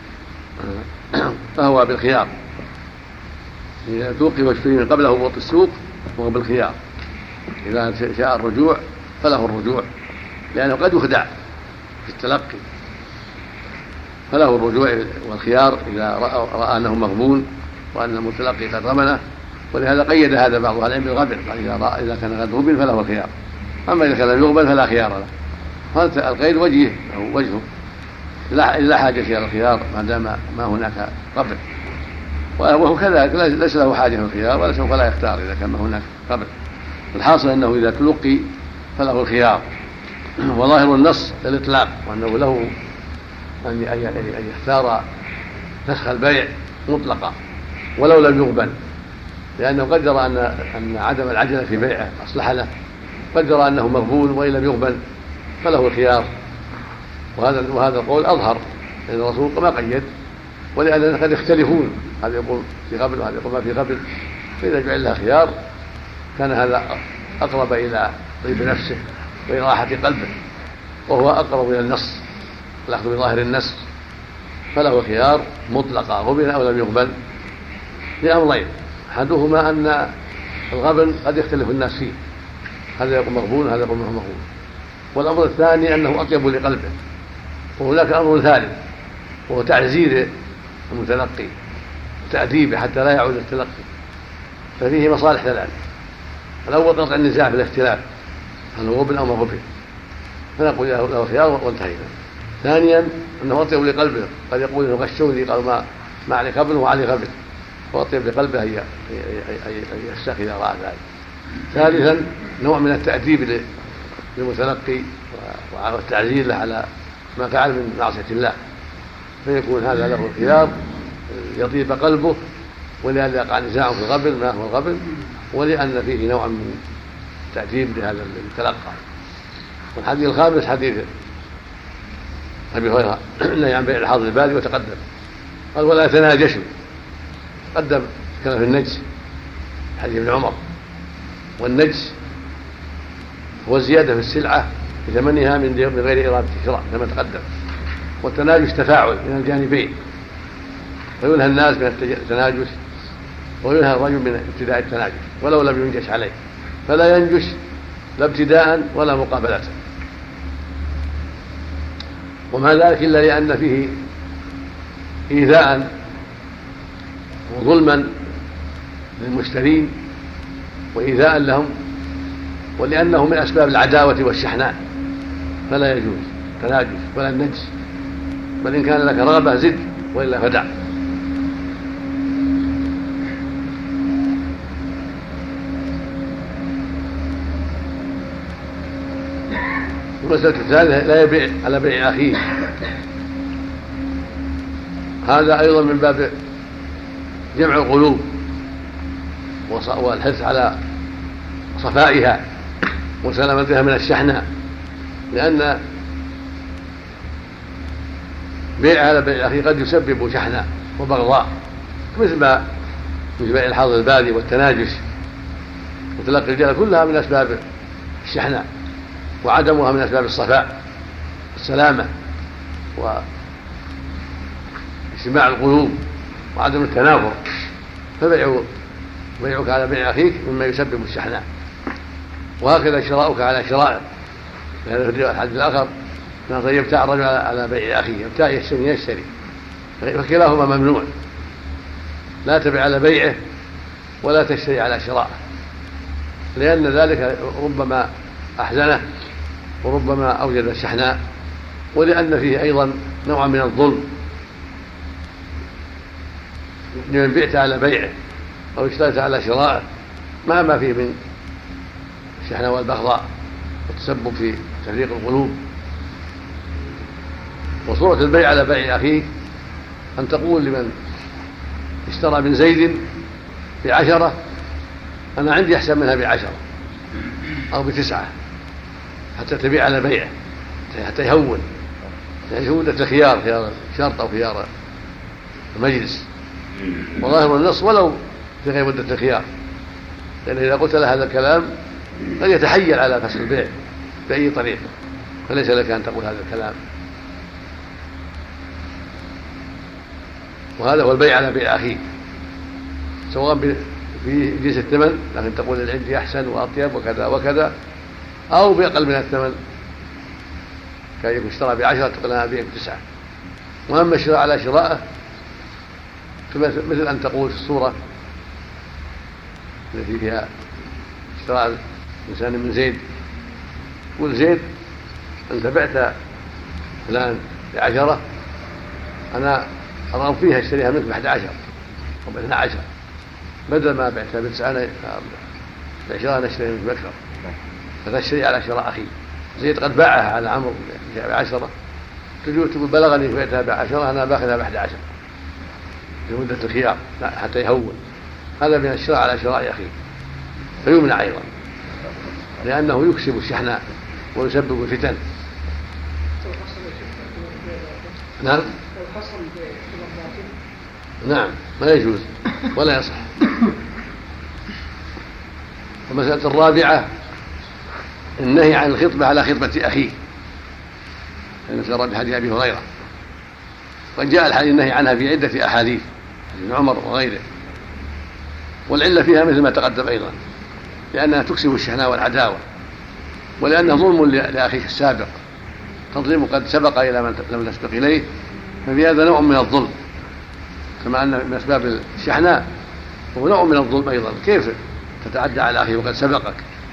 E: فهو بالخيار. إذا تلقي واشتري من قبل هبوط السوق فهو بالخيار، إذا شاء الرجوع فله الرجوع، لأنه قد يخدع في التلقي، فله الرجوع والخيار إذا رأى أنه مغبون وأن المتلقي قد غمنه. ولهذا قيد هذا بعض أهل العلم بالغبن، قال إذا كان قد غبن فله الخيار، أما إذا كان يغبن فلا خيار له. هذا القيد وجهه أو وجهه لا حاجة إلى الخيار ما دام ما هناك غبن، وهو كذلك ليس له حاجة إلى الخيار ولا سوف لا يختار إذا كان ما هناك غبن. الحاصل أنه إذا تلقي فله الخيار، وظاهر النص الإطلاق، وأنه له أن يختار فسخ البيع مطلقا ولو لم يغبن، لأنه قدر أن عدم العجلة في بيعه أصلح له، قدر أنه مغبون وإن لم يغبن فله الخيار. وهذا القول أظهر، لأن الرسول ما قيد، ولأننا قد يختلفون، هذا يقول في غبن وهذا يقول ما في غبن، فإذا جعل لها خيار كان هذا أقرب إلى طيب نفسه وإلى راحة قلبه، وهو أقرب إلى النص، الأخذ بظاهر النص. فله خيار مطلقا غبن أو لم يغبن لأمرين: أحدهما أن الغبن قد يختلف الناس فيه، هذا يقول مغبون هذا يقول مغبون. والأمر الثاني أنه أطيب لقلبه. وهناك أمر ثالث وهو تعزير المتلقي وتأديبه حتى لا يعود التلقي، ففيه مصالح ثلاث. الأول قطع النزاع في الاختلاف هل هو غبن أو ما غبن، فنقول له خيار وانتهينا. ثانيا أنه أطيب لقلبه، قد يقول إنه غشوني قال ما علي غبن وعلي غبن، فأطيب لقلبه أن يستخدم إذا رأى ذلك. ثالثا نوع من التأديب للمتلقي والتعزير له على ما فعل من معصية الله، فيكون هذا له الخيار يطيب قلبه، ولأن يقع نزاع في الغبن ما هو الغبن، ولأن فيه نوع من تأديب لهذا المتلقى. والحديث الخامس حديث أبي هريرة النهي عن بيع الحاضر البادي وتقدم قال ولا تناجشوا، تقدم كان في النجس حديث ابن عمر. والنجس هو الزيادة في السلعة بثمنها من غير إرادة الشراء كما تقدم. والتناجش تفاعل من الجانبين، وينهى الناس من التناجش وينهى الرجل من ابتداء التناجش ولو لم ينجش عليه، فلا ينجش لا ابتداء ولا مقابلة. وما ذلك إلا لأن فيه إيذاء وظلما للمشترين وإيذاء لهم، ولأنه من أسباب العداوة والشحناء، فلا يجوز تناجش ولا النجس، بل إن كان لك رغبة زد وإلا فدع. المسألة الثالثة لا يبيع على بيع أخيه، هذا أيضا من باب جمع القلوب والحرص على صفائها وسلامتها من الشحناء، لأن بيع على بيع أخيه قد يسبب شحناء وبغضاء، مثل بيع الحاضر البادي والتناجش وتلقي الرجال، كلها من أسباب الشحناء، وعدمها من أسباب الصفاء والسلامة واجتماع القلوب وعدم التنافر. فبيعك على بيع أخيك مما يسبب الشحناء، وهكذا شراؤك على شرائه، لأن في الحديث الآخر أنه يبتاع الرجل على بيع أخيه، يبتاع يشتري، فكلاهما ممنوع، لا تبيع على بيعه ولا تشتري على شرائه، لأن ذلك ربما أحزنه وربما أوجد الشحناء، ولأن فيه أيضا نوع من الظلم لمن بعت على بيعه أو اشتريت على شرائه، ما فيه من الشحناء والبغضاء والتسبب في تفريق القلوب. وصورة البيع على بيع أخيك أن تقول لمن اشترى من زيد ب10 أنا عندي أحسن منها ب10 أو ب9 حتى تبيع على بيعه، حتى يهون، يعني هو الخيار، خيار شرط أو خيار المجلس، وظاهر النص ولو في غير مدة الخيار، لأن إذا قلت له هذا الكلام قد يتحيل على فسخ البيع بأي طريقة، فليس لك أن تقول هذا الكلام. وهذا هو البيع على بيع أخيه، سواء في جنس الثمن، لكن تقول العندي أحسن وأطيب وكذا وكذا، أو بأقل من الثمن، كان يكون اشترى ب10 تقول أنا أبيع ب9. وأما الشراء على شرائه مثل أن تقول في الصورة التي فيها اشتراء إنسان من زيد، قل زيد أنت بعت فلان ب10 أنا أرغب فيها اشتريها منك ب11 أو ب12، بدل ما بعتها ب9 ب10 أنا اشتريها منك بأكثر، فتشتري على شراء أخي. زيد قد باعها على عمرو ب10، تقول بلغني بعتها ب10 أنا باخذها ب11 في مدة الخيار حتى يهون، هذا من الشراء على شراء أخيه، فيمنع أيضا لأنه يكسب الشحناء ويسبب الفتن. نعم نعم ما يجوز ولا يصح. المسألة الرابعة النهي عن الخطبة على خطبة أخيه، لأن سر بحديث أبي هريرة، وقد جاء النهي عنها في عدة أحاديث ابن عمر وغيره، والعلة فيها مثل ما تقدم أيضا
A: لأنها تكسب الشحناء والعداوة، ولأنه ظلم لأخيك السابق، تظلم قد سبق إلى من لم تسبق إليه، ففي هذا نوع من الظلم، كما أن من أسباب الشحناء هو نوع من الظلم أيضا. كيف تتعدى على أخيه وقد سبقك؟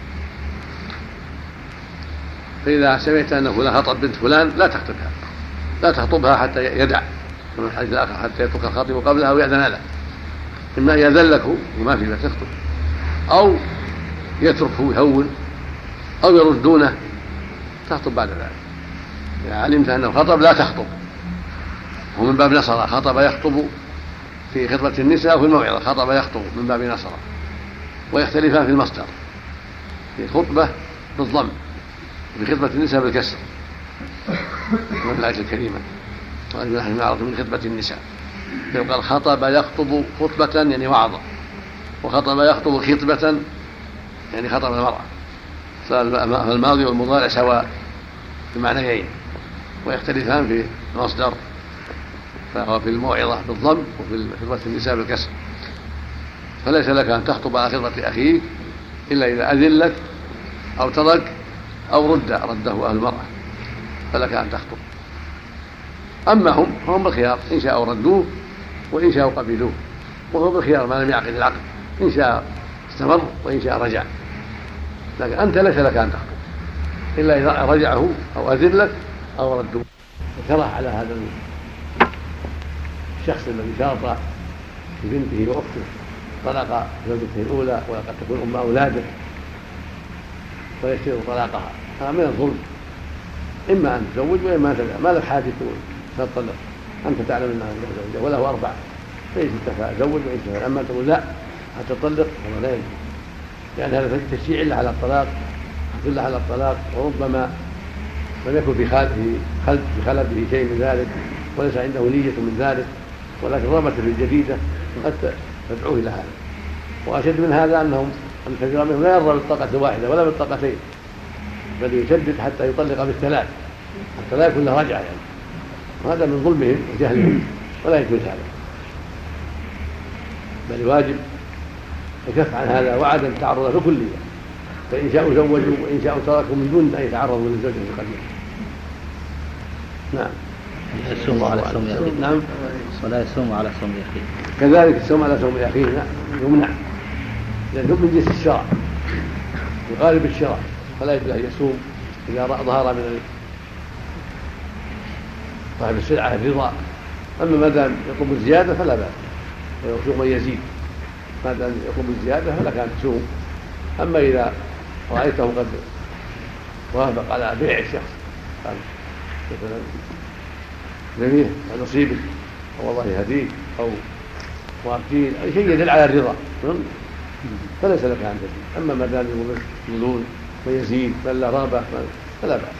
A: فإذا سمعت أن فلان خطب بنت فلان لا تخطبها حتى يدع، من الحديث الآخر حتى يترك الخاطب قبلها ويأذن له، إما يأذن لك وما في ما تخطب، أو يتركه يهون، أو يردونه تخطب بعد ذلك. إذا علمت أنه خطب لا تخطب، هو من باب نصر، خطب يخطب في خطبة النساء وفي الموعظة، خطب يخطب من باب نصر، ويختلفان في المصدر، في الخطبة بالضم وفي خطبة النساء بالكسر، وفي الآية الكريمة وأجمل نحن نعرف من خطبة النساء، فيقال خطب يخطب خطبة يعني وعظة، وخطب يخطب خطبة يعني خطب المرأة، فالماضي والمضارع سواء بمعنيين، ويختلفان في المصدر، فهو في الموعظة بالضم وفي خطبة النساء بالكسر. فليس لك أن تخطب على خطبة أخيك إلا إذا أذن لك أو ترك أو رده أهل المرأة، فلك أن تخطب. أما هم بالخيار، إن شاءوا ردوه وإن شاءوا قبلوه، وهو بالخيار ما لم يعقد العقد، إن شاء استمر وإن شاء رجع، لكن أنت ليس لك أن تخطب إلا إذا رجعه أو أذن لك أو ردوه. وكره على هذا الشخص الذي شرط ببنته وأخته طلق زوجته الأولى وقد تكون أم أولاده ويشترط طلاقها، هذا من الظلم، إما أن تزوج وإما أن تدع، ما لك حاجة تطلق، أنت تعلم أنها زوجة وله 4، فإن شئت فزوج وإن شئت، أما تقول لا حتى تطلق هذا لا يجوز، لأن هذا تشجيع له على الطلاق، يدل على الطلاق، وربما لم يكن في خلده شيء من ذلك وليس عنده نية من ذلك، ولكن رغبة في الجديدة قد تدعوه إلى هذا. وأشد من هذا أن كثيرا منهم لا يرضى بالطلقة الواحدة ولا بالطلقتين، بل يشدد حتى يطلق بالثلاث حتى لا يكون له رجعة يعني، وهذا من ظلمهم وجهلهم ولا يجوز هذا، بل واجب الكف عن هذا وعدم التعرض له كليا، فإن شاءوا زوجوا وإن شاءوا تركوا من دون أن يتعرضوا للزوجة القديمة. نعم.
B: يصوم على صوم أخيه.
A: نعم.
B: ولا يصوم على صوم أخيه.
A: كذلك الصوم على صوم أخيه يمنع، لأنه من جنس الشرع، يغالب الشرع، فلا يجوز أن يصوم إذا ظهر من صاحب السلعة الرضا. أما ما دام يطلب الزيادة فلا بأس، ويصوم من يزيد، ما دام يطلب الزيادة فلك أن تصوم. أما إذا رأيته قد وافق على بيع الشخص، قال مثلا نبيه ونصيبك أو والله يهديك أو وأكيل، أي شيء يدل على الرضا، فليس لك أن تزيد. أما ما دام يظلون ويزيد بل لا رغبة فلا بأس.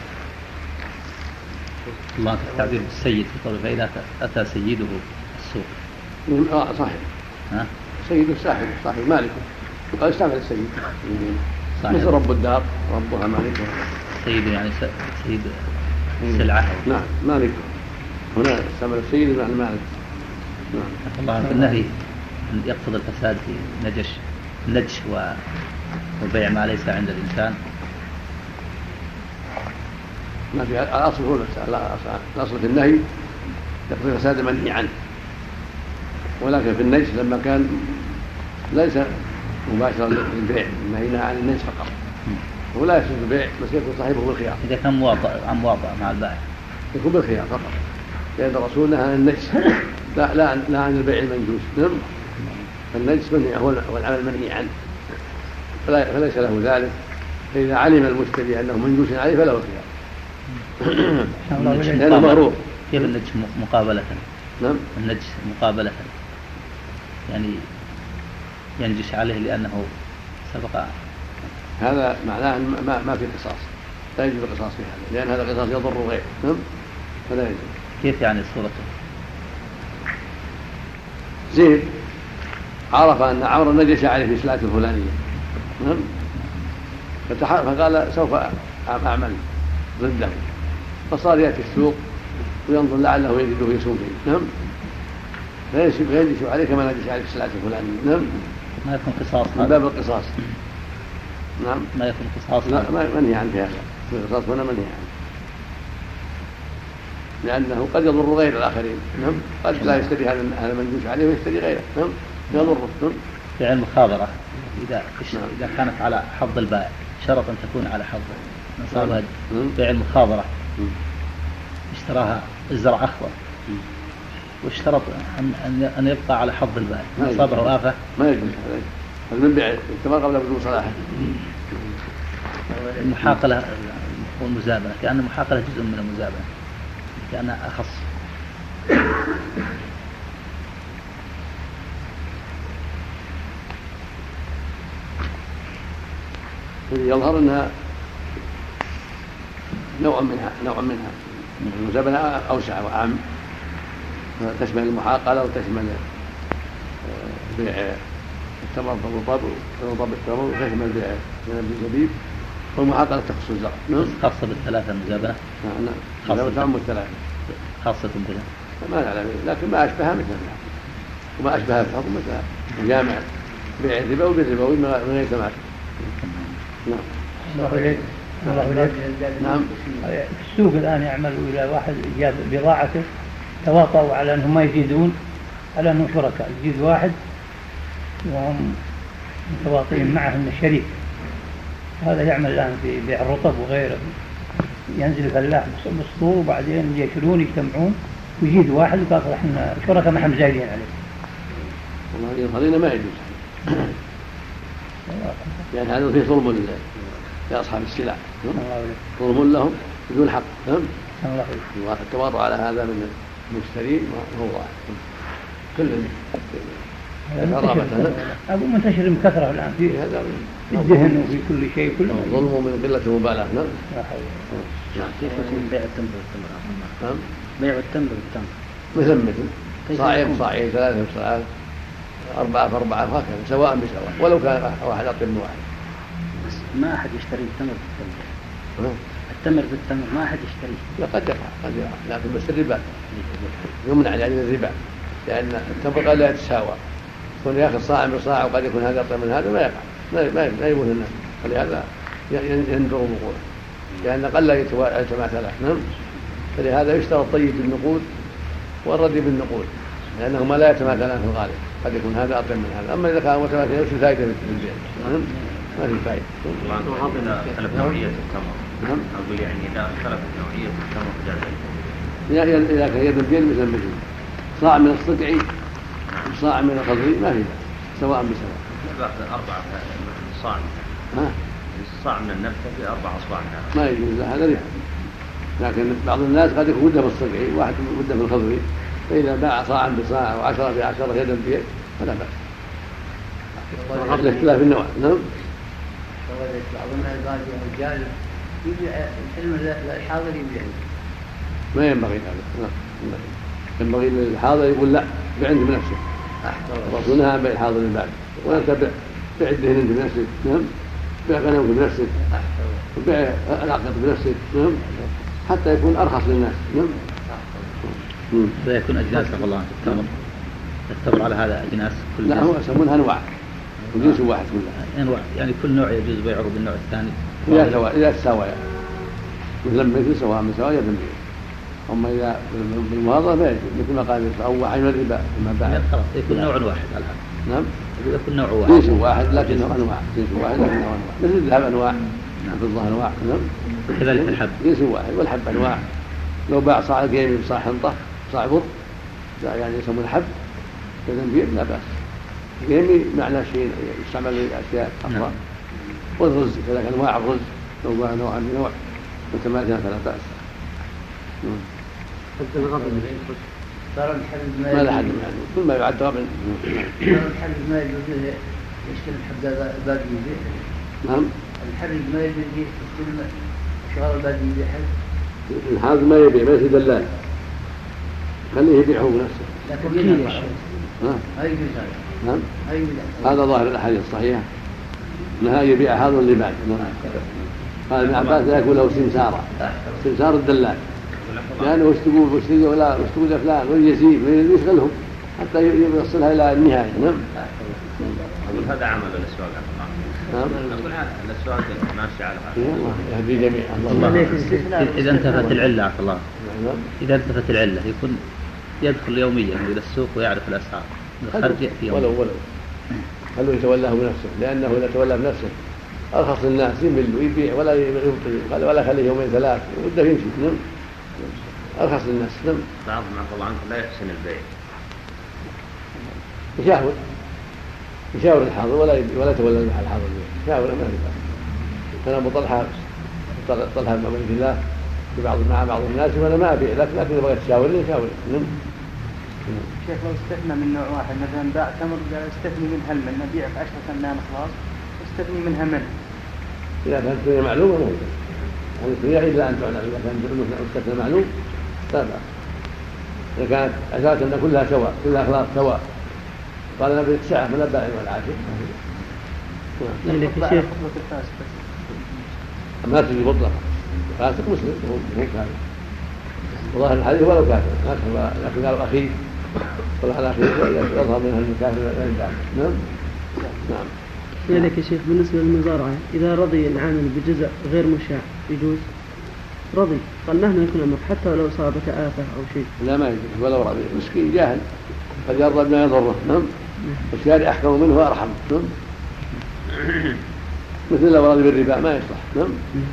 B: الله في التعبير بالسيد في قوله فإذا أتى سيده السوق.
A: صحيح. سيد صاحب مالكه، قال استعمل السيد مثل رب الدار ربها مالكه.
B: سيد يعني سيد السلعة.
A: نعم مالكه، هنا استعمل السيد مع المالك. نعم.
B: الله في النهي أن يقصد الفساد في النجش وبيع ما ليس عند الإنسان.
A: ما في الأصل هو الأصل في النهي يقصد الفساد منهي عنه، ولكن في النجش لما كان ليس مباشرا للبيع نهينا عن النجش فقط، ولا يجوز البيع بس يكون صاحبه بالخيار.
B: إذا كان مواطأ مع البائع
A: يكون بالخيار فقط، لأن الرسول نهى عن النجش لا عن البيع المنجوش. نعم. فالنجس منهي هو العمل المنهي عنه، فليس له ذلك. فإذا علم المشتري أنه منجوش عليه فله الخيار. لأنه مغرور.
B: كيف النجس مقابلة؟
A: نعم.
B: النجس مقابلة يعني ينجش عليه لأنه سبق.
A: هذا معناه ما في قصاص، لا يجوز القصاص في هذا، لأن هذا القصاص يضر غيره. نعم. فلا يجوز.
B: كيف يعني صورته؟
A: زيد عرف أن عمرو نجش عليه في سلعة الفلانية، نعم، فقال سوف أعمل ضده، فصار يأتي السوق وينظر لعله يجده يسوم فيه. نعم. فينجش عليه كما نجش عليه في سلعة الفلانية. نعم.
B: ما يكون قصاص،
A: من باب القصاص.
E: نعم
B: ما يكون قصاص.
E: لا منهي عنه في هذا، في القصاص هنا منهي عنه، لأنه قد يضر غير الآخرين. نعم قد لا يشتري هذا المنجوش عليه ويشتري غيره. نعم يضره.
B: في علم المخابرة إذا كانت على حظ البائع شرط أن تكون على حظ نصابها. بيع المخابرة اشتراها الزرع أخضر واشترط أن يبقى على حظ البائع نصابه آفة
E: ما يجوز هذا من بيع الثمر قبل بدون صلاحه.
B: المحاقلة والمزابنة، كأن المحاقلة جزء من المزابنة كأنها أخص.
E: يظهر أنها نوع منها المزابنة أوسع وأعم، تشمل المحاقلة وتشمل بيع التمر ضرب التمر وتشمل بيع الزبيب، والمحاقلة تخص الزرع.
B: خاصة بالثلاثة المزابنة.
E: نعم تعم الثلاثة
B: خاصة بها
E: ما نعلم، لكن ما أشبهها مثلها وما أشبهها في الحكم مثلها جامع بيع الربا وبالربوي من غير تماثل. نعم.
D: الله إليك.
E: نعم.
D: السوق الآن يعمل إلى واحد جاب بضاعته تواطؤوا على أنهم ما يزيدون، على أنهم شركاء، يزيد واحد وهم متواطئين معه من الشريك. هذا يعمل الآن في بيع الرطب وغيره، ينزل فلاح بالسطور وبعدين يشترون يجتمعون ويزيد واحد وقال احنا شركاء ما احنا زايدين عليه.
E: والله يظهرين ما يجوز يعني هذا فيه ظلم لأصحاب السلع، ظلم لهم بدون حق. والتواطؤ على هذا من المشترين هو كل
D: أبو منتشر بكثرة الآن في الدهن وفي كل شيء
E: ظلم من قلة المبالاة. نعم.
F: بيع التمر بالتمر. بيع التمر بالتمر
E: مثل صاعين 3 بصاعات 4 في 4 هكذا سواء بسواء، ولو كان واحد أطيب من واحد.
F: ما أحد يشتري التمر بالتمر. التمر بالتمر ما أحد يشتريه.
E: قد يقع لكن بس الربا يمنع يعني الربا، لأن التمر قد لا يتساوى، يكون ياخذ صاع بصاع وقد يكون هذا أطيب من هذا ما يقع ما يبون الناس، فلهذا يندر وقوعه لأن قد لا يتماثلا. نعم. فلهذا يشترى الطيب بالنقود والردي بالنقود لأنهما لا يتماثلان في الغالب، قد يكون هذا أطيب من هذا. أما إذا كان متماثلين وش الفائدة في البيع؟ ما في فائدة.
B: إذا اختلف نوعية التمر. أقول يعني إذا اختلفت نوعية التمر جاز.
E: إذا كان يد بيد مثل صاع من الصقعي وصاع من الخضري ما في سواء بسواء.
B: باخذ 4 صاع. الصاع من النبتة في 4 أصبع
E: ما يجوز هذا ربا، لكن بعض الناس قد يكون وده في الصقعي واحد وده في الخضري، فإذا باع صاعا بصاع و10 ب10 يدا بيد فلا بأس. الاختلاف النوع. نعم.
F: بعض الناس قال يا رجال يبيع الحلم للحاضر يبيع.
E: ما ينبغي هذا. ينبغي للحاضر يقول لا بيع عند بنفسه. الرسول نهى بيع الحاضر للبائع، ولا تبع بيع الدهن عند بنفسك. نعم. بيع غنمك بنفسك وبيع العقد بنفسك. نعم. حتى يكون أرخص للناس. نعم.
B: فيكون أجناس الله التمر على هذا أجناس كل.
E: لا هو يسمونها أنواع وجنس واحد كلها.
B: أنواع يعني كل نوع يجوز بيعه بالنوع الثاني.
E: إذا تساويا مثل سواء من سواء يدم بيع. أما إذا بالمواظبة ما يجوز مثل ما قال أو عين الربا ما باع.
B: خلاص يكون نوع واحد الآن.
E: نعم.
B: يكون نوع واحد.
E: جنس واحد لكنه أنواع. جنس واحد لكنه أنواع. مثل الذهب أنواع. الفضة أنواع. نعم.
B: كذلك الحب.
E: جنس واحد والحب أنواع. لو باع صاع قيمي بصاع حنطة صاع بر يعني يسمونه حب يدم بيع لا بأس. قيمي معنى شيء يستعمل لأشياء أخرى. والرز كذلك أنواع الرز لو باع نوعا بنوع متماثلا فلا بأس. ما لا حد يعني كل ما يعد غبن.
F: الحرج ما يجوز يشتري الحب الباقي يبيع.
E: نعم.
F: الحرج ما يجوز يشتري شغال الباقي يبيع.
E: الحاضر ما يبيع ما يصير دلال خليه يبيعه بنفسه.
F: لكن ما يجوز هذا.
E: نعم. هذا ظاهر الأحاديث الصحيحة أنها يبيع حاضر لبعض. قال ابن عباس لا يكون له سمسار الدلال لأنه اشتروا ولا اشتروا فلان ويزيد ويشغلهم حتى يوصلها إلى النهاية. نعم.
B: هذا عمل الأسواق.
A: نعم.
B: السؤال ماشي على
A: الله يهدي جميع
B: الله. إذا انتفت العلة عفوا الله،
A: نعم.
B: إذا انتفت العلة يكون يدخل يوميا إلى السوق ويعرف الأسعار، الخرج يأتي
A: ولو خلوا يتولاه بنفسه، لأنه إذا تولى بنفسه أرخص الناس يمل ويبيع ولا يبطي ولا خليه يومين ثلاث وده يمشي. نعم. أرخص الناس. نعم.
B: بعضهم عفوا الله عنك لا يحسن البيع،
A: يشاور الحاضر ولا يتولى الحاضر، يشاور ما في بأس. كان أبو طلحة بن عبيد الله مع بعض الناس وأنا ما أبيع، لكن إذا بغيت تشاورني شاور.
F: شيخ لو استثنى من نوع واحد مثلا باع تمر قال استثني منها المن نبيع ب 10 سنان خلاص استثني منها من.
A: إذا كانت الدنيا معلومة ما يمكن، يعني الدنيا إلا أن تعلم. إذا كان استثنى معلوم تابع. إذا كانت أساسا أن كلها سواء، كلها أخلاق سواء، قال أنا بدي 9 من البائع والعاشر. ما تجي مطلقا، فاسق مسلم مو كافر. وظاهر الحديث ولو كافر، لكن قالوا أخي طلع على أخيه يظهر منها المكافر لا يدعم. نعم. نعم.
C: لك يا شيخ بالنسبة للمزارعة إذا رضي العامل بجزء غير مشاع يجوز؟ رضي قال مهما يكون الأمر حتى لو صابك آفة أو شيء.
A: لا ما يجوز ولو رضي، مسكين جاهل قد يرضى بما يضره. نعم. والشارع أحكم منه وأرحم. نعم. مثل لو رضي بالربا ما يصلح. نعم.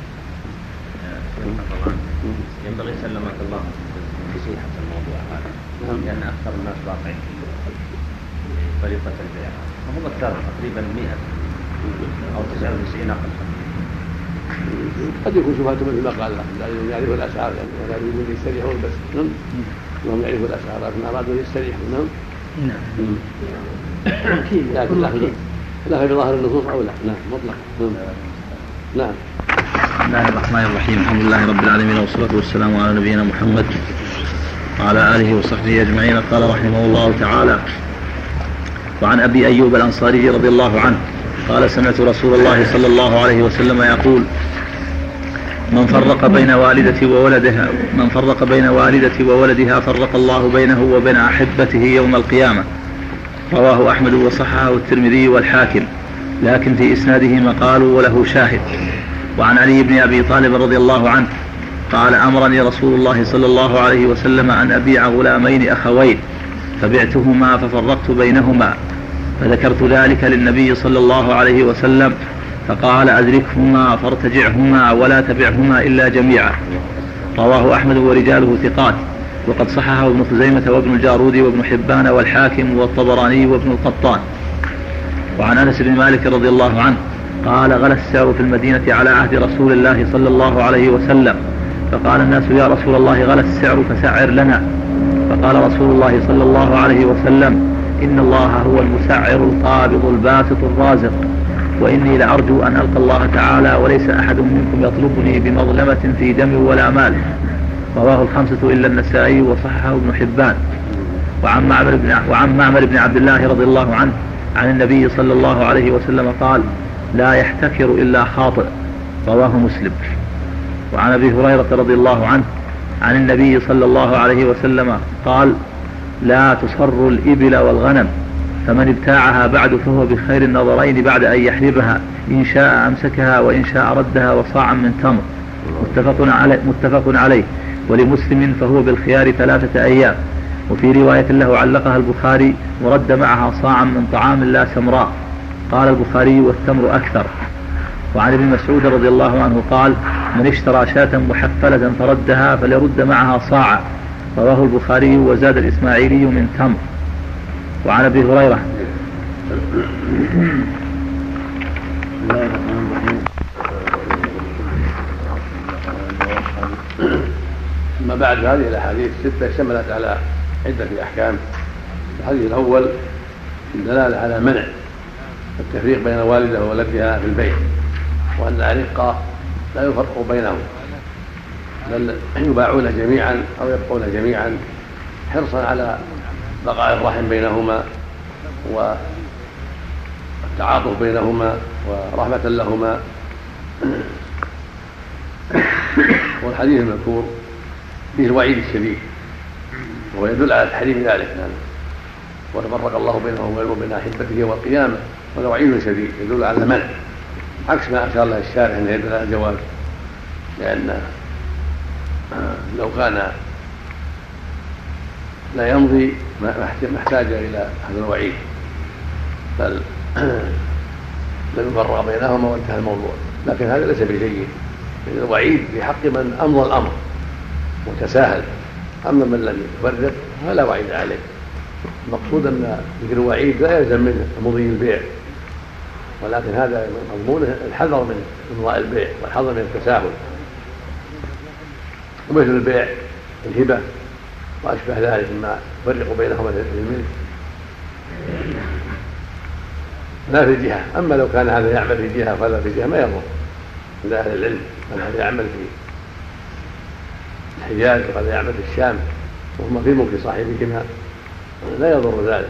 B: ينبغي سلمك الله نصيحة الموضوع هذا. نعم. لأن أكثر الناس واقعين في طريقة البيع، وهم أكثر تقريبا 100 أو 99 أقل.
A: قد يكون شبهة مثل ما قال الله لا يعرفوا الأسعار يعني ولا يريدون يستريحون بس. نعم. وهم يعرفوا الأسعار لكن أرادوا يستريحوا. نعم.
B: نعم.
A: لكن لا في ظاهر النصوص أو لا. نعم مطلق. نعم.
B: بسم الله الرحمن الرحيم، الحمد لله رب العالمين والصلاة والسلام على نبينا محمد وعلى آله وصحبه أجمعين. قال رحمه الله تعالى: وعن أبي أيوب الأنصاري رضي الله عنه قال: سمعت رسول الله صلى الله عليه وسلم يقول: من فرق بين والدتي وولدها فرق الله بينه وبين أحبته يوم القيامة. رواه أحمد وصححه الترمذي والحاكم، لكن في إسناده مقال وله شاهد. وعن علي بن أبي طالب رضي الله عنه قال: أمرني رسول الله صلى الله عليه وسلم أن أبيع غلامين أخوين، فبعتهما ففرقت بينهما، فذكرت ذلك للنبي صلى الله عليه وسلم فقال: أدركهما فارتجعهما ولا تبعهما إلا جميعا. رواه أحمد ورجاله ثقات، وقد صححه ابن خزيمة وابن الجارودي وابن حبان والحاكم والطبراني وابن القطان. وعن أنس بن مالك رضي الله عنه قال: غلا السعر في المدينة على عهد رسول الله صلى الله عليه وسلم، فقال الناس: يا رسول الله غلا السعر فسعر لنا. فقال رسول الله صلى الله عليه وسلم: إن الله هو المسعر القابض الباسط الرازق، وإني لأرجو أن ألقى الله تعالى وليس أحد منكم يطلبني بمظلمة في دم ولا مال. رواه الخمسة إلا النسائي وصححه ابن حبان. وعن معمر بن عبد الله رضي الله عنه عن النبي صلى الله عليه وسلم قال: لا يحتكر إلا خاطئ. رواه مسلم. وعن أبي هريرة رضي الله عنه عن النبي صلى الله عليه وسلم قال: لا تصر الإبل والغنم، فمن ابتاعها بعد فهو بخير النظرين بعد أن يحلبها، إن شاء أمسكها وإن شاء ردها وصاعا من تمر. متفق عليه. ولمسلم: فهو بالخيار 3 أيام. وفي رواية له علقها البخاري: ورد معها صاعا من طعام لا سمراء. قال البخاري: والتمر أكثر. وعن ابن مسعود رضي الله عنه قال: من اشترى شاة محفلة فردها فليرد معها صاعا. رواه البخاري وزاد الإسماعيلي من تمر. وعن أبي هريرة
A: أما بعد هذه الأحاديث 6 اشتملت على عدة أحكام. الحديث الأول الدلالة على منع التفريق بين والده وولدها في البيت، وأن الأرقة لا يفرق بينهم بل يباعون جميعا أو يبقون جميعا حرصا على بقاء الرحم بينهما والتعاطف بينهما ورحمة لهما. والحديث المذكور فيه الوعيد الشديد وهو يدل على تحريم ذلك، وتفرق الله بينهم وبين أحبته يوم القيامة، وهذا وعيد شديد يدل على المنع
E: عكس ما أشار له الشارع أنه يدل على الجواز، لأن لو كان لا يمضي محتاج إلى هذا الوعيد، بل لم يفرق بينهما وانتهى الموضوع. لكن هذا ليس بجيد، لأن الوعيد في حق من أمضى الأمر وتساهل، أما من لم يفرق فلا وعيد عليه. المقصود أن ذكر الوعيد لا يلزم منه مضي البيع، ولكن هذا مضمونه الحذر من إمضاء البيع والحذر من التساهل، ومثل البيع الهبة وأشبه ذلك مما يفرق بينهما في الملك لا في جهة. أما لو كان هذا يعمل في جهة فلا في جهة ما يضر عند أهل العلم، أن هذا يعمل في الحجاز وهذا يعمل في الشام وهما في ملك صاحبهما لا يضر ذلك.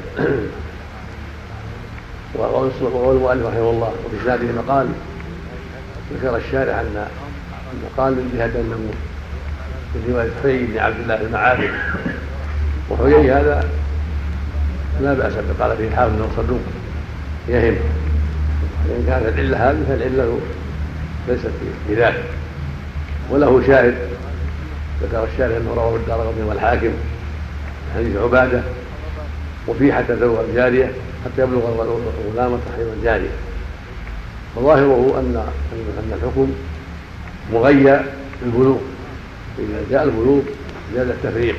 E: وقال المؤلف رحمه الله وفي إسناده مقال ذكر الشارع أن قال من جهة أنه من رواية حيي بن عبد الله المعافي، وحيي هذا لا بأس به، قال فيه الحافظ أنه صدوق يهم، وإن كانت العلة هذه فالعلة ليست في ذلك. وله شاهد ذكر الشارع أنه رواه الدارقطني والحاكم حديث عبادة وفيه حتى تبلغ الجارية حتى يبلغ الغلام تحريم الجارية. وظاهره أن الحكم مغير بالبلوغ، إذا جاء البلوغ زاد التفريق.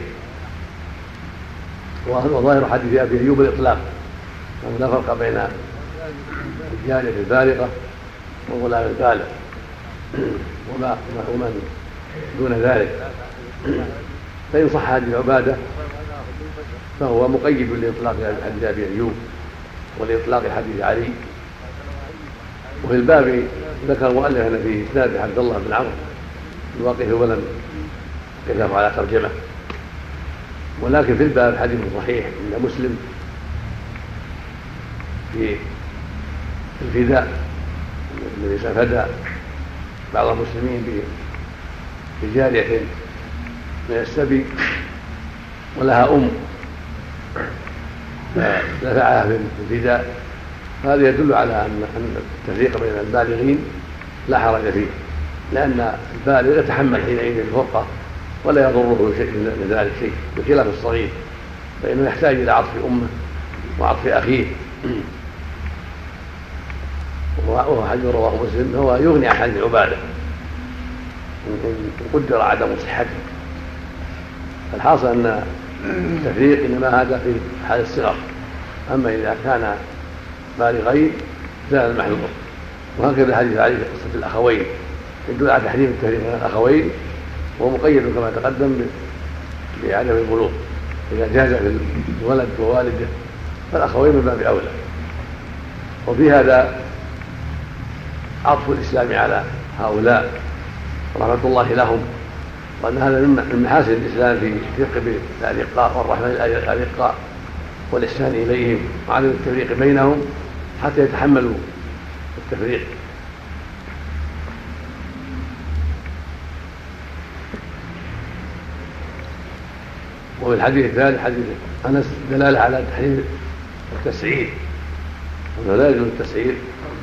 E: وظاهر حديث أبي أيوب الإطلاق، أنه لا فرق بين الجارية البالغة والغلام البالغ ومن دون ذلك. فإن صح حديث عبادة فهو مقيد لإطلاق حديث أبي أيوب ولإطلاق حديث علي. وفي الباب ذكر المؤلف أن فيه إسناد عبد الله بن عمرو الواقف ولم يكتب على ترجمة، ولكن في الباب حديث صحيح عند مسلم في الفداء الذي فدى بعض المسلمين بجارية من السبي ولها فدفعها في الفداء. هذا يدل على أن التفريق بين البالغين لا حرج فيه، لأن البالغ يتحمل حينئذ الفرقة ولا يضره شيء من ذلك شيء، بخلاف الصغير فإنه يحتاج إلى عطف أمه وعطف أخيه. وهو حديث رواه مسلم فهو يغني عن حديث عبادة إن قدر عدم صحته. الحاصل أن التفريق إنما هذا في حال الصغر، أما إذا كان بالغين زال المحذور. وهكذا حديث علي في قصة الأخوين يدل على تحريم التفريق بين الأخوين، ومقيد كما تقدم بعدم البلوغ. إذا جاز في الولد ووالده فالأخوين من باب أولى. وفي هذا عطف الإسلام على هؤلاء رحمة الله لهم، وأن هذا من محاسن الإسلام في الرفق بالأرقاء والرحمة للأرقاء والإحسان إليهم وعدم التفريق بينهم حتى يتحملوا التفريق. وفي الحديث الثالث حديث أنس دلالة على تحريم التسعير، وأنه لا يجوز التسعير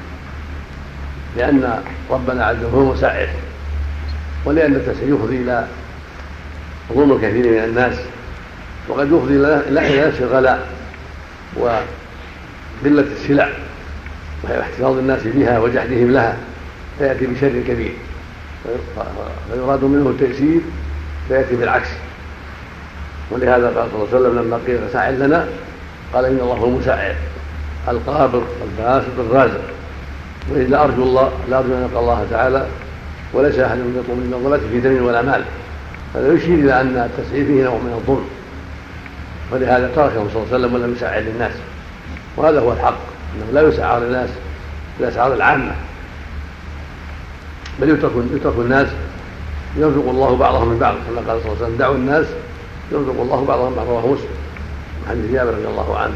E: لأن ربنا عز وجل هو مسعر، ولأن التسعير يفضي إلى ظلم الكثير من الناس، وقد يفضي إلى نفس الغلاء وقلة السلع واحتفاظ الناس بها وجحدهم لها، فيأتي بشر كبير، فيراد منه التيسير فيأتي بالعكس. ولهذا قال صلى الله عليه وسلم لما قيل سعر لنا قال إن الله هو المسعر القابض الباسط الرازق، وإذا أرجو الله لا أرجو أن يلقى الله تعالى وليس أحد يطلب من المظلمة في دم ولا مال. هذا يشير إلى أن التسعير فيه نوع من الظلم، ولهذا تركه صلى الله عليه وسلم ولم يسعر للناس. وهذا هو الحق، أنه لا يسعر للناس بالأسعار العامة، بل يترك الناس يرزق الله بعضهم من بعض، كما قال صلى الله عليه وسلم دعوا الناس يرزق الله بعضهم من بعض، رواه مسلم عن جابر رضي الله عنه.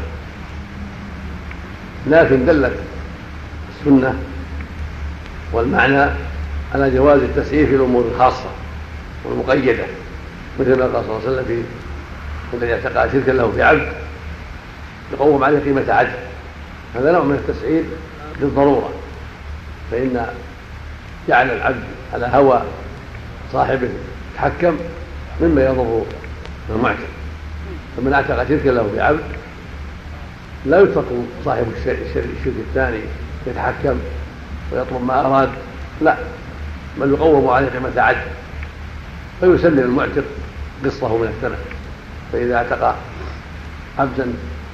E: لكن دلت السنة والمعنى على جواز التسعير في الأمور الخاصة والمقيدة، مثل ما قال صلى الله عليه وسلم في الذي اعتقد شركا له في عبد يقوم عليه قيمة عبد، هذا نوع من التسعير للضرورة، فإن جعل العبد على هوى صاحبه يتحكم مما يضر المعتق. فمن اعتق شركا له بعبد لا يترك صاحب الشرك الثاني يتحكم ويطلب ما أراد، لا، بل يقوم عليه قيمة عدل، فيسلم المعتق قسطه من الثمن. فإذا اعتق عبدا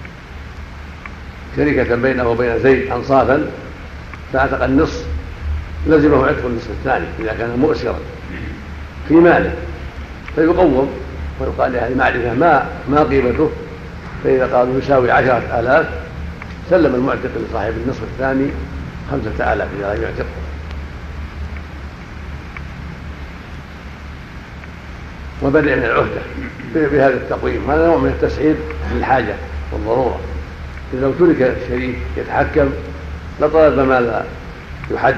E: شركة بينه وبين زيد أنصافا فاعتق النصف لزمه عتق النصف الثاني إذا كان مؤسرا في ماله، فيقوم ويقال لهذه معرفة ما قيمته، فإذا قالوا يساوي 10,000 سلم المعتق لصاحب النصف الثاني 5,000 إذا لم يعتق. وبدأ من العهدة بهذا التقويم، هذا نوع من التسعير للحاجة والضرورة. إذا لو ترك الشريك يتحكم لطلب ما لا يحد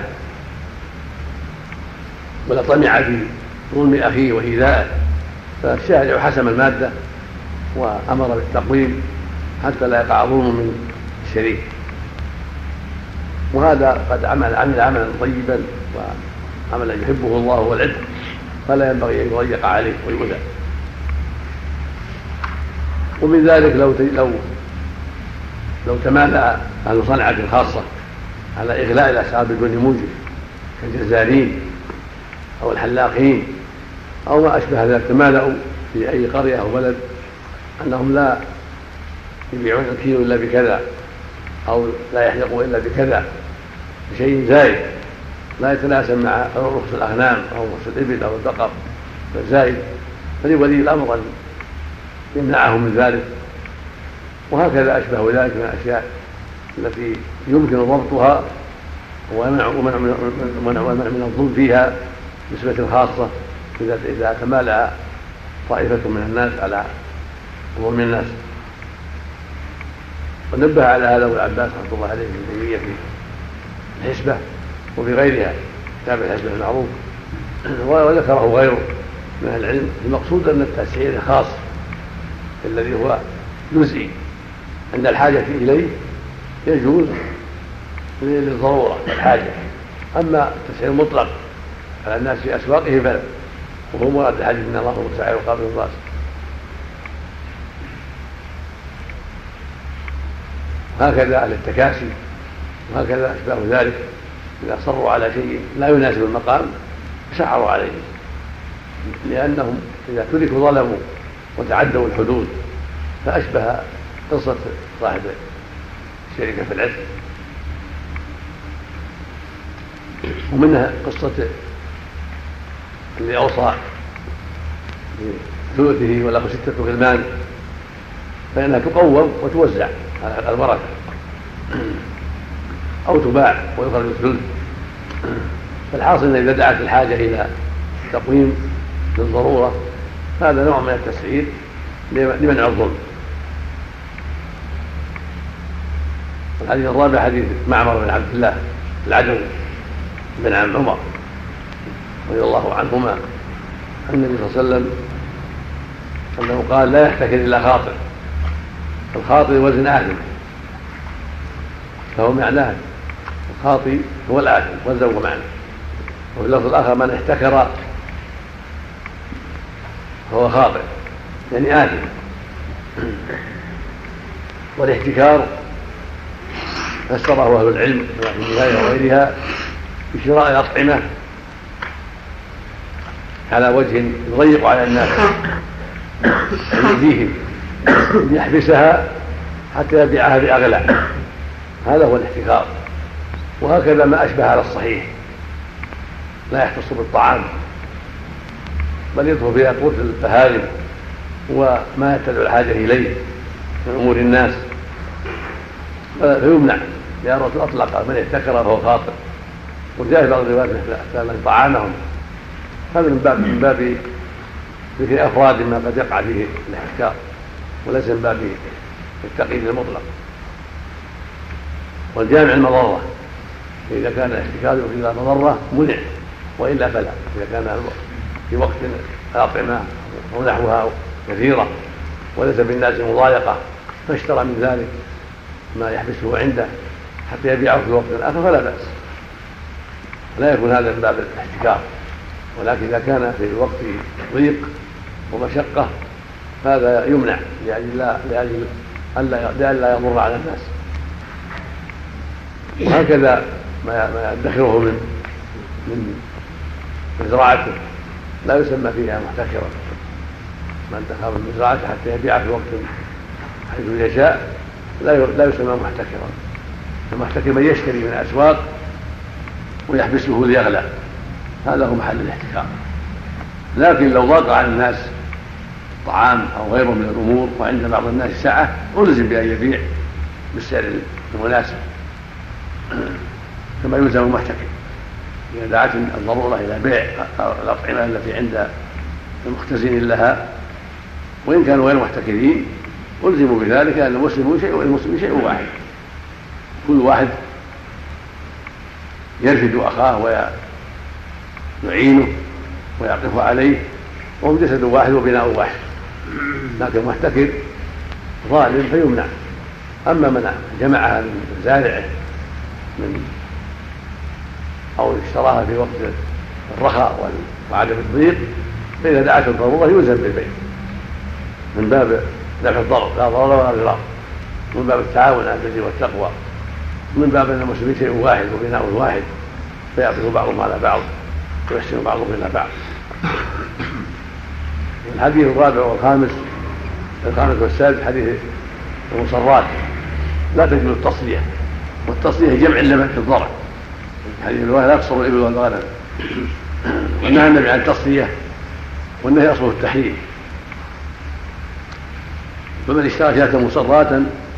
E: ولا طمع في ظلم أخيه وإيذائه، فالشارع حسم المادة وأمر بالتقويم حتى لا يقع ظلم من الشريك. وهذا قد عمل عملا طيبا وعملا يحبه الله والعتق، فلا ينبغي أن يضيق عليه ويؤذى. ومن ذلك لو تمالأ أهل صنعة خاصة على إغلاء الأسعار بدون موجب كالجزارين أو الحلاقين أو ما أشبه ذلك، تمالأوا في أي قرية أو بلد أنهم لا يبيعون الكيلو إلا بكذا أو لا يحلقوا إلا بكذا بشيء زايد لا يتناسب مع رخص الأغنام أو رخص الإبل أو البقر فزايد، فلولي الأمر أن يمنعهم من ذلك. وهكذا أشبه ذلك من الأشياء التي يمكن ضبطها ومنع من الظلم فيها بنسبة خاصة إذا تمالأ طائفة من الناس على ظلم الناس. ونبه على هذا ابن عباس رحمه الله عليه ابن تيمية في الحسبة وفي غيرها كتاب الحسبة المعروف، وذكره غيره من أهل العلم. المقصود أن التسعير الخاص الذي هو جزئي عند الحاجة إليه يجوز للضرورة والحاجة، أما التسعير المطلق على الناس في أسواقه فلا، وهو مراد الحديث من الله هو السعير وقابل الراس. هكذا أهل التكاسي وهكذا أشباه ذلك إذا أصروا على شيء لا يناسب المقام سعروا عليه، لأنهم إذا تركوا ظلموا وتعدوا الحدود، فأشبه قصة صاحب الشركة في العتق. ومنها قصة اللي أوصى بثلثه وله 6 غلمان، فإنها تقوم وتوزع على الورثة أو تباع ويخرج الثلث. فالحاصل أن إذا دعت الحاجة إلى تقويم للضرورة هذا نوع من التسعير لمنع الظلم. الحديث الرابع حديث معمر بن عبد الله العدوي بن عم عمر رضي الله عنهما عن النبي صلى الله عليه وسلم أنه قال: لا يحتكر إلا خاطر، الخاطر وزن آثم، فهو معناه الخاطي هو الآثم وزن معنى. وفي اللفظ الآخر: من احتكر فهو خاطئ يعني آثم. والاحتكار فسره أهل العلم في النهاية وغيرها بشراء الأطعمة على وجه يضيق على الناس يؤذيهم، يحبسها حتى يبيعها بأغلى، هذا هو الاحتكار. وهكذا ما أشبه على الصحيح لا يختص بالطعام بل يدخل فيها قوت البهائم وما يتبع الحاجة إليه من أمور الناس، فيمنع لأن الرسول أطلق من احتكر فهو خاطئ. وجاء بعض الروايات مثل طعامهم، هذا من باب ذكر أفراد ما قد يقع فيه الاحتكار وليس من باب التقييد المطلق. والجامع المضرة، إذا كان الاحتكار إلى مضرة منع، وإلا فلا. إذا كان في وقت الأطعمة أو نحوها كثيرة وليس بالناس مضايقة فاشترى من ذلك ما يحبسه عنده حتى يبيعه في وقت آخر فلا بأس. لا يكون هذا من باب الاحتكار، ولكن إذا كان في وقت ضيق ومشقة هذا يمنع لأجل ألا يضر على الناس. وهكذا ما يدخره من مزرعته لا يسمى فيها محتكرا. من ادخر من مزرعته حتى يبيع في وقت حيث يشاء لا يسمى محتكرا. المحتكر من يشتري من الأسواق ويحبسه ليغلى، هذا هو محل الاحتكار. لكن لو ضاق على الناس طعام أو غيره من الأمور وعند بعض الناس سعة ألزم بأن يبيع بالسعر المناسب كما يلزم المحتكر إذا دعت الضرورة إلى بيع الأطعمة التي عند المختزين لها، وإن كانوا غير محتكرين ألزموا بذلك، لأن المسلم شيء والمسلم شيء واحد، كل واحد يرفد أخاه ويعينه ويعطف عليه، وهم جسد واحد وبناء واحد. لكن المحتكر ظالم فيمنع. أما من جمعها من زارعه أو اشتراها في وقت الرخاء وعدم الضيق فإذا دعت الضرورة يلزم بالبيع من باب دفع الضرر، لا ضرر ولا ضرار، من باب التعاون على البر والتقوى، من باب أن المسلمين شيء واحد وبناء واحد فيعطف بعضهم على بعض ويحسن بعضهم إلى بعض. الحديث الرابع والخامس والسادس حديث المصرات لا تجوز التصلية، والتصلية جمع اللبن في الضرع. حديث الرواية لا تقصر الإبل والغنم، ونهى النبي عن التصلية، والنهي أصله التحريم. فمن اشترى شاة مصرات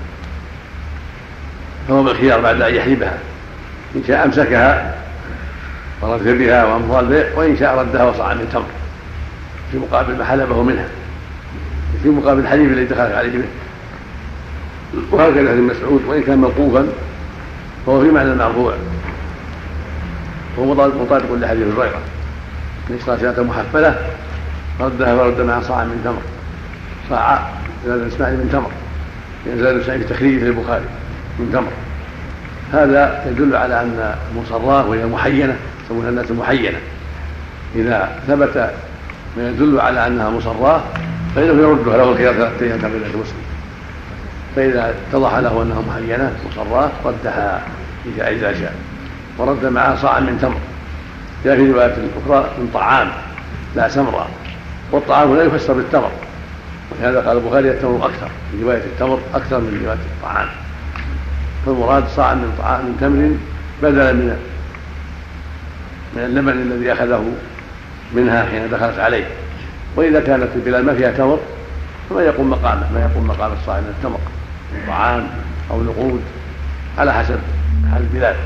E: فهو بالخيار بعد أن يحلبها، إن شاء أمسكها ورد بها وأمضى البيع، وإن شاء ردها وصاع من تمر في مقابل ما حلبه منها، في مقابل الحليب الذي دخل عليه به. وهكذا ابن مسعود وإن كان موقوفا فهو في معنى المرفوع، وهو مطابق لحديث هريرة من اشترى شاة محفلة ردها ورد معها صاع من تمر، صاع زاد الإسماعيلي من تمر، زاد الإسماعيلي في تخريج في البخاري من تمر. هذا يدل على أن المصراه وهي محينة، يسمونها الناس محينة، إذا ثبت ما يدل على أنها مصراه فإنه يردها له الخيار 3 أيام كما في مسلم. فإذا اتضح له أنها محينة مصراه ردها إذا شاء، ورد معها صاعا من تمر. جاء في رواية أخرى من طعام لا سمرة، والطعام لا يفسر بالتمر، ولهذا قال البخاري التمر أكثر، في رواية التمر أكثر من رواية الطعام، فالمراد صاع من تمر بدلا من اللبن الذي أخذه منها حين دخلت عليه. وإذا كانت البلاد ما فيها تمر فما يقوم مقامه، ما يقوم مقام الصاع من التمر، طعام أو نقود على حسب حال البلاد.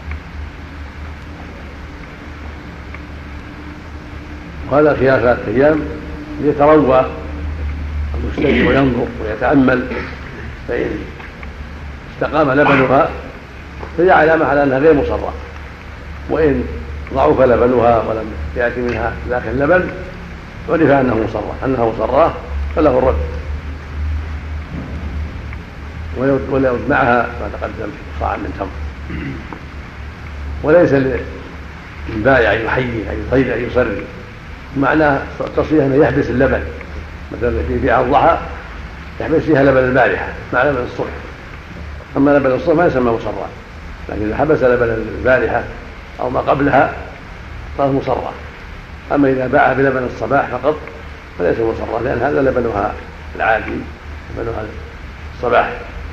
E: وهذا خيار 3 أيام ليتروى المشتري وينظر ويتأمل، فإن استقام لبنها فهي علامة على أنها غير مصرة، وإن ضعف لبنها ولم يأتي منها ذاك اللبن عرف أنها مصرة فله الرد، وليرد معها ما تقدم صاع من تمر. وليس للبائع أن يحيي أن يطيل أن يصري، معناه التصريح أنه يحبس اللبن، مثلا في بيع الضحى يحبس فيها لبن البارحة مع لبن الصبح، أما لبن الصبح ما يسمى مصرا، لكن إذا حبس لبن البارحة أو ما قبلها صار مصرا. أما إذا باع بلبن الصباح فقط فليس مصرا، لأن هذا لبنها العادي، لبنها الصباح.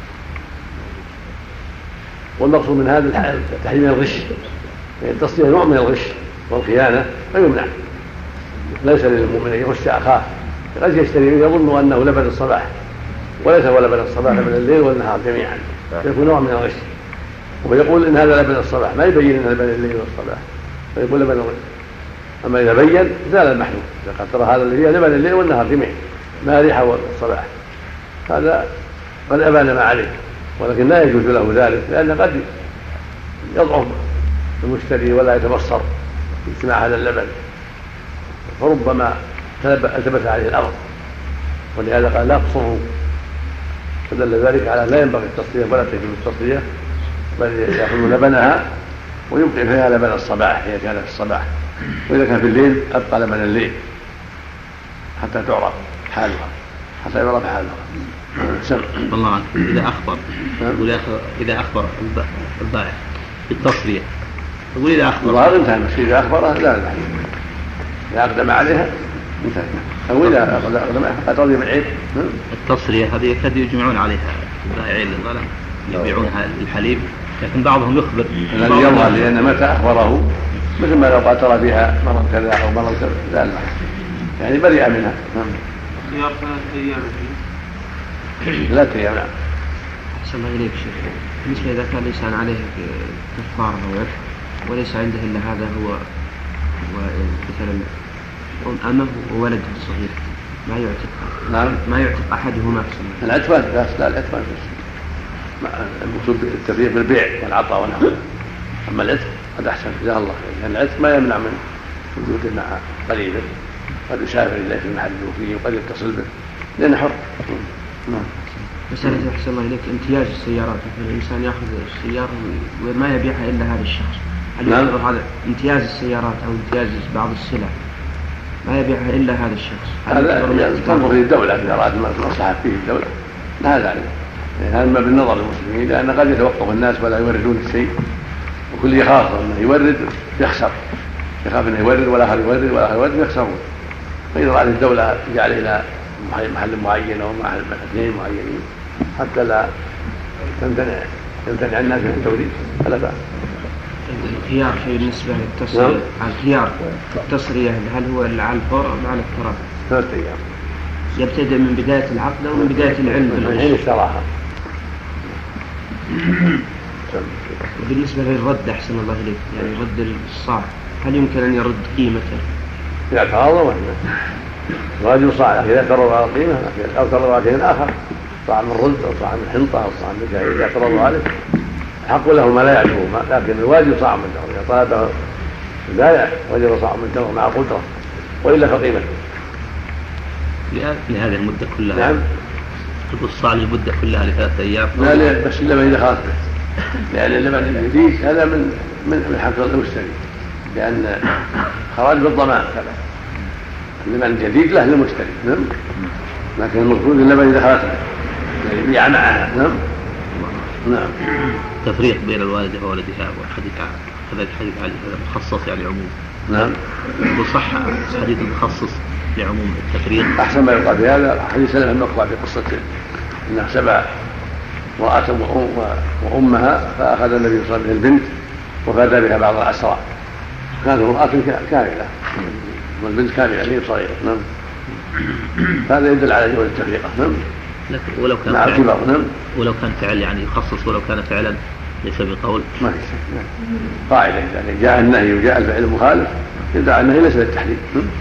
E: والمقصود من هذا تحريم الغش، يعني التصديق نوع من الغش والخيانة فيمنع. ليس للمؤمن أن يغش أخاه، قد يشتري يظن أنه لبن الصباح وليس هو لبن الصباح، لبن الليل والنهار جميعا، فيكون نوع من الغش. ويقول إن هذا لبن الصباح، ما يبين إن لبن الليل والصباح، فيقول لبن الغش. أما إذا بين زال المحلول، إذا قد ترى هذا اللي فيه لبن الليل والنهار جميعا ما ريحه والصباح، هذا قد أبان ما عليه، ولكن لا يجوز له ذلك، لأن قد يضعف المشتري ولا يتبصر باجتماع هذا اللبن، فربما التبس عليه الأرض، ولهذا قال لا تصروا، فدل ذلك على لا ينبغي التصرية ولا تجوز التصرية، بل يأخذ لبنها ويبقي فيها لبن الصباح إذا كان في الصباح، وإذا كان في الليل أبقى لبن الليل حتى تعرف حالها، حتى يعرف حالها.
B: والله عنك إذا أخبر إذا أخبر البائع بالتصرية، يقول إذا أخبر
E: الظاهر انتهى المسكين، إذا أخبره لا إذا أقدم عليها انتهى، أو إذا أقدم قد رضي بالعيب.
B: التصرية هذه قد يجمعون عليها البائعين للغنم يبيعونها الحليب، لكن بعضهم يخبر
E: الذي يظهر لأن متى أخبره مثل ما لو قال ترى فيها مرض كذا أو مرض كذا لا يعني بريئة منها.
C: خيار 3 أيام
E: 3 أيام. نعم.
G: أحسن الله إليك شيخ، بالنسبة إذا كان الإنسان عليه كفارة أو عتق وليس عنده إلا هذا هو مثلا أمه وولده الصغير ما يعتق.
E: نعم.
G: ما يعتق أحدهما.
E: العتق لا العتق المقصود التفريق بالبيع والعطاء ونحوه، أما العتق قد أحسن جزاه الله خير، لأن العتق ما يمنع من وجوده مع قريبه، قد يسافر إليه في المحل فيه وقد يتصل به لأنه حر.
G: مسألة أحسن الله إليك امتياز السيارات، مثلا الإنسان يأخذ السيارة وما يبيعها إلا هذا الشخص، هل يعتبر هذا امتياز السيارات أو امتياز بعض السلع ما يبيعها إلا هذا الشخص؟
E: هذا تنظر في الدولة إذا أراد مصلحة فيه الدولة لا هذا عليه، هذا ما بالنظر للمسلمين، لأن قد يتوقف الناس ولا يوردون الشيء، وكل يخاف أنه يورد يخسر، يخاف أنه يورد ولا آخر يورد يخسرون، فإذا أراد الدولة جعل إلى محل معين أو محل اثنين معينين حتى لا يمتنع الناس من التوريد فلا بأس.
G: الخيار بالنسبة للتصرية، الخيار التصرية هل هو على الفور أو على التراخي؟
E: 3 أيام.
G: يبتدئ من بداية العقد أو من بداية العلم
E: من حين اشتراها.
G: وبالنسبة للرد أحسن الله إليك، يعني رد الصاع هل يمكن أن يرد قيمته؟
E: إذا تراضوا واجب صاع إذا تراضوا على القيمة أو تراضوا على شيء آخر، صاع من رز أو صاع من حنطة أو صاع من شيء، إذا تراضوا عليه حق له ما لا يعجبه، لكن الواجب صاع من تمر، إذا طلبه البائع وجب صاع من تمر مع قدرة وإلا فقيمته
B: لهذه المدة كلها.
E: نعم.
B: تقول الصاع للمدة كلها ل3 أيام.
E: لا بس اللبن إذا خلاص، لأن اللبن الجديد هذا من حق المشتري، لأن خراج بالضمان كذا، اللبن الجديد له للمشتري. نعم. لكن المقصود اللبن إذا خلاص يعني يبيع معها. نعم.
B: تفريق بين الوالدة وولدها والحديث هذا الحديث عليه هذا مخصص يعني عموم.
E: نعم.
B: وصح حديث مخصص لعموم التفريق.
E: أحسن ما يقال في هذا حديث سلمة المقطع في قصة أنها 7 امرأة وأمها، فأخذ النبي صلى الله عليه وسلم البنت وفادى بها بعض العسرى، كانت امرأة كاملة والبنت كاملة غير صغيرة. نعم. هذا يدل على جواز التفريقة. نعم.
B: ولو كان
E: مع الكبر. نعم.
B: ولو كان فعل يعني يخصص، ولو كان فعلا ليس بقول
E: ما في شك. نعم. قاعدة يعني جاء النهي وجاء الفعل المخالف يدعى النهي ليس للتحديد.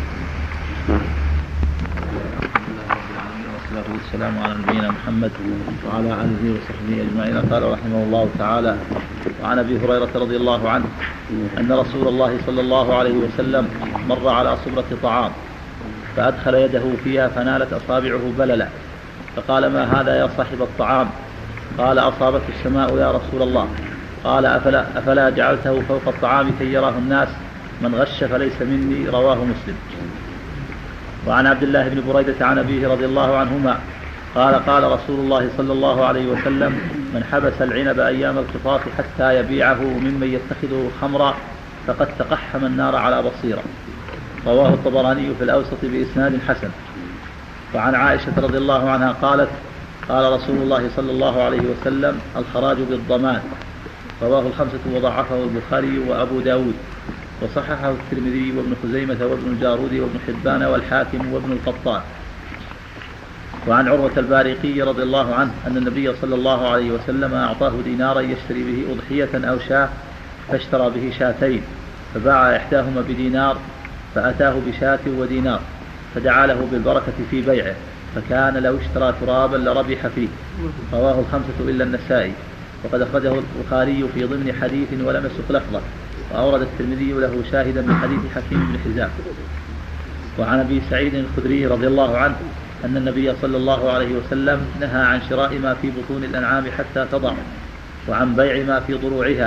B: والصلاة والسلام على نبينا محمد وعلى آله وصحبه أجمعين. قال رحمه الله تعالى: وعن أبي هريرة رضي الله عنه أن رسول الله صلى الله عليه وسلم مر على صبرة طعام فأدخل يده فيها فنالت أصابعه بللا، فقال: ما هذا يا صاحب الطعام؟ قال: أصابته السماء يا رسول الله. قال: أفلا جعلته فوق الطعام كي يراه الناس؟ من غش فليس مني. رواه مسلم. وعن عبد الله بن بريدة عن أبيه رضي الله عنهما قال: قال رسول الله صلى الله عليه وسلم: من حبس العنب أيام القطاف حتى يبيعه ممن يتخذه خمرا فقد تقحم النار على بصيرة. رواه الطبراني في الأوسط بإسناد حسن. وعن عائشة رضي الله عنها قالت: قال رسول الله صلى الله عليه وسلم: الخراج بالضمان. رواه 5 وضعفه البخاري وأبو داود، وصححه الترمذي وابن خزيمة وابن الجارودي وابن حبان والحاكم وابن القطان. وعن عروة البارقي رضي الله عنه أن النبي صلى الله عليه وسلم أعطاه دينارا يشتري به أضحية أو شاة، فاشترى به 2 فباع إحداهما بدينار، فأتاه ب1 ودينار، فدعا له بالبركة في بيعه، فكان لو اشترى ترابا لربح فيه. رواه 5 إلا النسائي، وقد أخرجه البخاري في ضمن حديث ولم يسق لفظه، وأورد الترمذي له شاهدا من حديث حكيم بن حزام. وعن أبي سعيد الخدري رضي الله عنه أن النبي صلى الله عليه وسلم نهى عن شراء ما في بطون الأنعام حتى تضع، وعن بيع ما في ضروعها،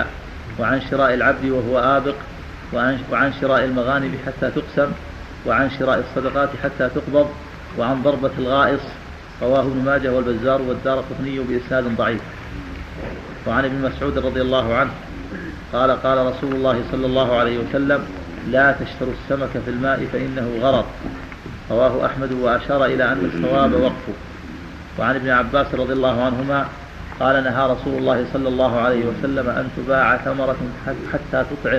B: وعن شراء العبد وهو آبق، وعن شراء المغانم حتى تقسم، وعن شراء الصدقات حتى تقبض، وعن ضربة الغائص. رواه ابن ماجه والبزار والدارقطني بإسناد ضعيف. وعن ابن مسعود رضي الله عنه قال قال رسول الله صلى الله عليه وسلم: لا تشتروا السمك في الماء فإنه غرض. رواه أحمد وأشار إلى أن الصواب وقفه. وعن ابن عباس رضي الله عنهما قال: نهى رسول الله صلى الله عليه وسلم أن تباع ثمرة حتى تطعم.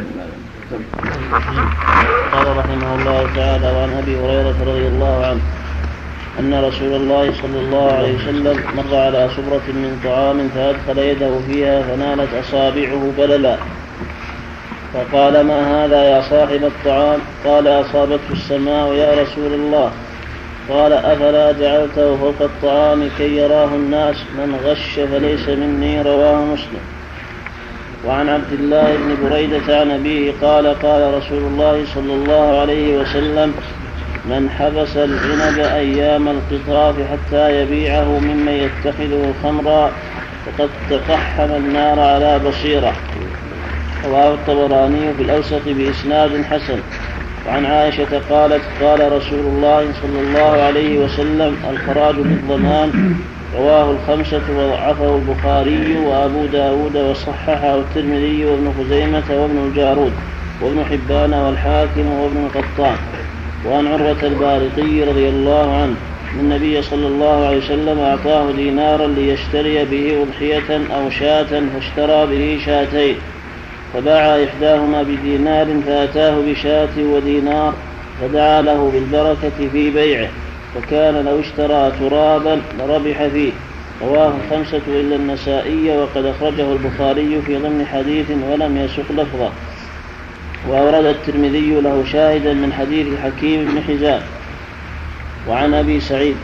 H: قال رحمه الله تعالى: وعن أبي هريرة رضي الله عنه أن رسول الله صلى الله عليه وسلم مر على سبرة من طعام فأدخل يده فيها فنالت أصابعه بللا، فقال: ما هذا يا صاحب الطعام؟ قال: أصابته السماء يا رسول الله. قال: أفلا جعلته فوق الطعام كي يراه الناس؟ من غش فليس مني. رواه مسلم. وعن عبد الله بن بريدة عن أبيه قال: قال رسول الله صلى الله عليه وسلم: من حبس العنب أيام القطاف حتى يبيعه ممن يتخذه خمرا فقد تقحم النار على بصيرة. رواه الطبراني في الأوسط بإسناد حسن. وعن عائشة قالت: قال رسول الله صلى الله عليه وسلم: الخراج بالضمان. رواه الخمسة وضعفه البخاري وأبو داود وصححه الترمذي وابن خزيمة وابن الجارود وابن حبان والحاكم وابن القطان. وعن عروة البارقي رضي الله عنه أن النبي صلى الله عليه وسلم أعطاه دينارا ليشتري به أضحية أو شاة، فاشترى به شاتين، فباع إحداهما بدينار فأتاه بشاة ودينار، فدعا له بالبركة في بيعه، وكان لو اشترى ترابا لربح فيه. رواه الخمسة إلا النسائي، وقد أخرجه البخاري في ضمن حديث ولم يسق لفظه. وأورد الترمذي له شاهدا من حديث حكيم بن حزام. وعن أبي سعيد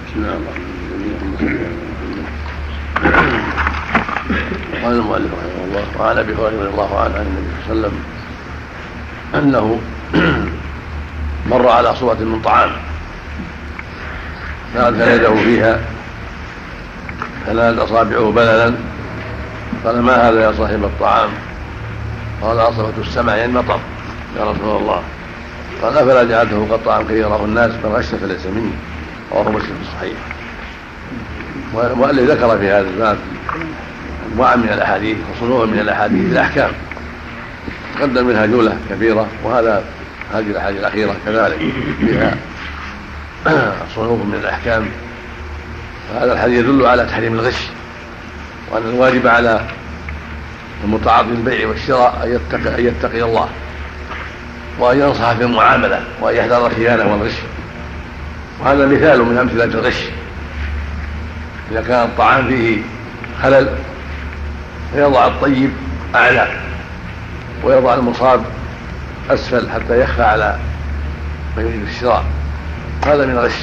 E: قال المؤلف رحمه الله: وعن أبي هريرة رضي الله عنه عن النبي صلى الله عليه وسلم أنه مر على صورة من طعام فأدخل يده فيها فنالت أصابعه بللا، قال: ما هذا يا صاحب الطعام؟ قال: أصابته السمع يعني مطر يا رسول الله. قال: أفلا جعلته فوق الطعام كي يراه الناس؟ من غش فليس مني. رواه مسلم في الصحيح. والذي ذكر في هذا الباب أنواع من الأحاديث وصنوع من الأحاديث الأحكام، قدم منها جملة كبيرة، وهذه الأحاديث الأخيرة كذلك فيها صنوع من الأحكام. فهذا الحديث يدل على تحريم الغش، وأن الواجب على المتعاطي البيع والشراء أن يتقي الله، وأن ينصح في المعاملة، وأن يحذر الخيانة والغش. وهذا مثال من أمثلة الغش. إذا كان الطعام فيه خلل فيضع الطيب أعلى ويضع المصاب أسفل حتى يخفى على من يريد الشراء، هذا من الغش.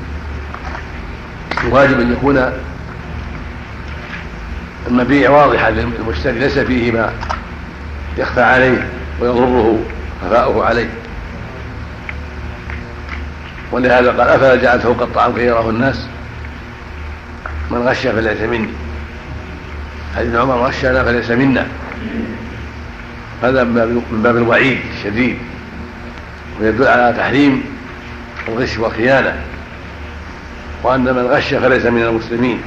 E: الواجب أن يكون المبيع واضحا للمشتري، ليس فيه ما يخفى عليه ويضره خفاؤه عليه. ولهذا قال: أفلا جعلت فوق الطعام كي يراه الناس؟ من غش فليس مني. حديث عمر: غشنا فليس منا. هذا من باب الوعيد الشديد، ويدل على تحريم الغش والخيانة، وأن من غش فليس من المسلمين.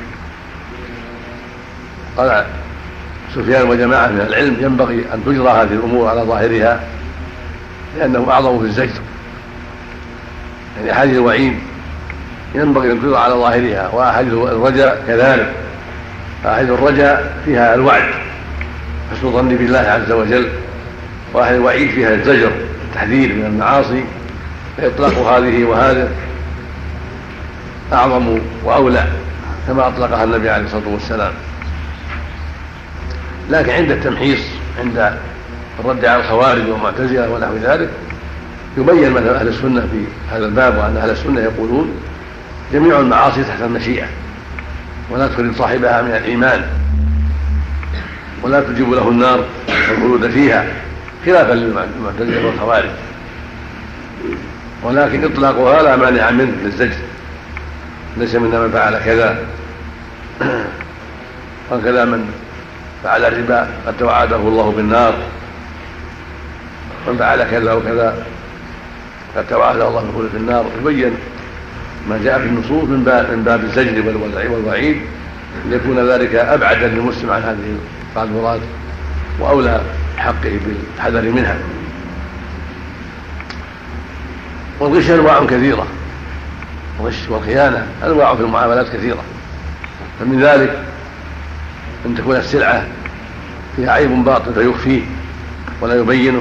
E: قال سفيان وجماعة من العلم: ينبغي أن تجرى هذه الأمور على ظاهرها، لأنه أعظم في الزجر. يعني أحاديث الوعيد ينبغي أن تجرى على ظاهرها، وأحاديث الرجاء كذلك. أحاديث الرجاء فيها الوعد، حسن الظن بالله عز وجل، وأحاديث الوعيد فيها الزجر، التحذير من المعاصي. فإطلاق هذه وهذا أعظم وأولى، كما أطلقها النبي عليه الصلاة والسلام. لكن عند التمحيص، عند الرد على الخوارج والمعتزلة ونحو ذلك، يبين مثل أهل السنة في هذا الباب، وأن أهل السنة يقولون: جميع المعاصي تحت المشيئة، ولا تخرج صاحبها من الإيمان، ولا تجيب له النار والخلود فيها، خلافا للمعتزلة والخوارج. ولكن إطلاقها لا مانع منه للزجر، ليس منا من فعل كذا، وكذا من فعل الربا قد توعده الله بالنار، من فعل كذا وكذا قد توعده الله بخلود في النار. يبين ما جاء في النصوص من باب الزجر والوعيد ليكون ذلك أبعد للمسلم عن هذه القاذورات وأولى حقه بالحذر منها. والغش أنواع كثيرة، الغش والخيانة أنواع في المعاملات كثيرة، فمن ذلك أن تكون السلعة فيها عيب باطل فيخفيه ولا يبينه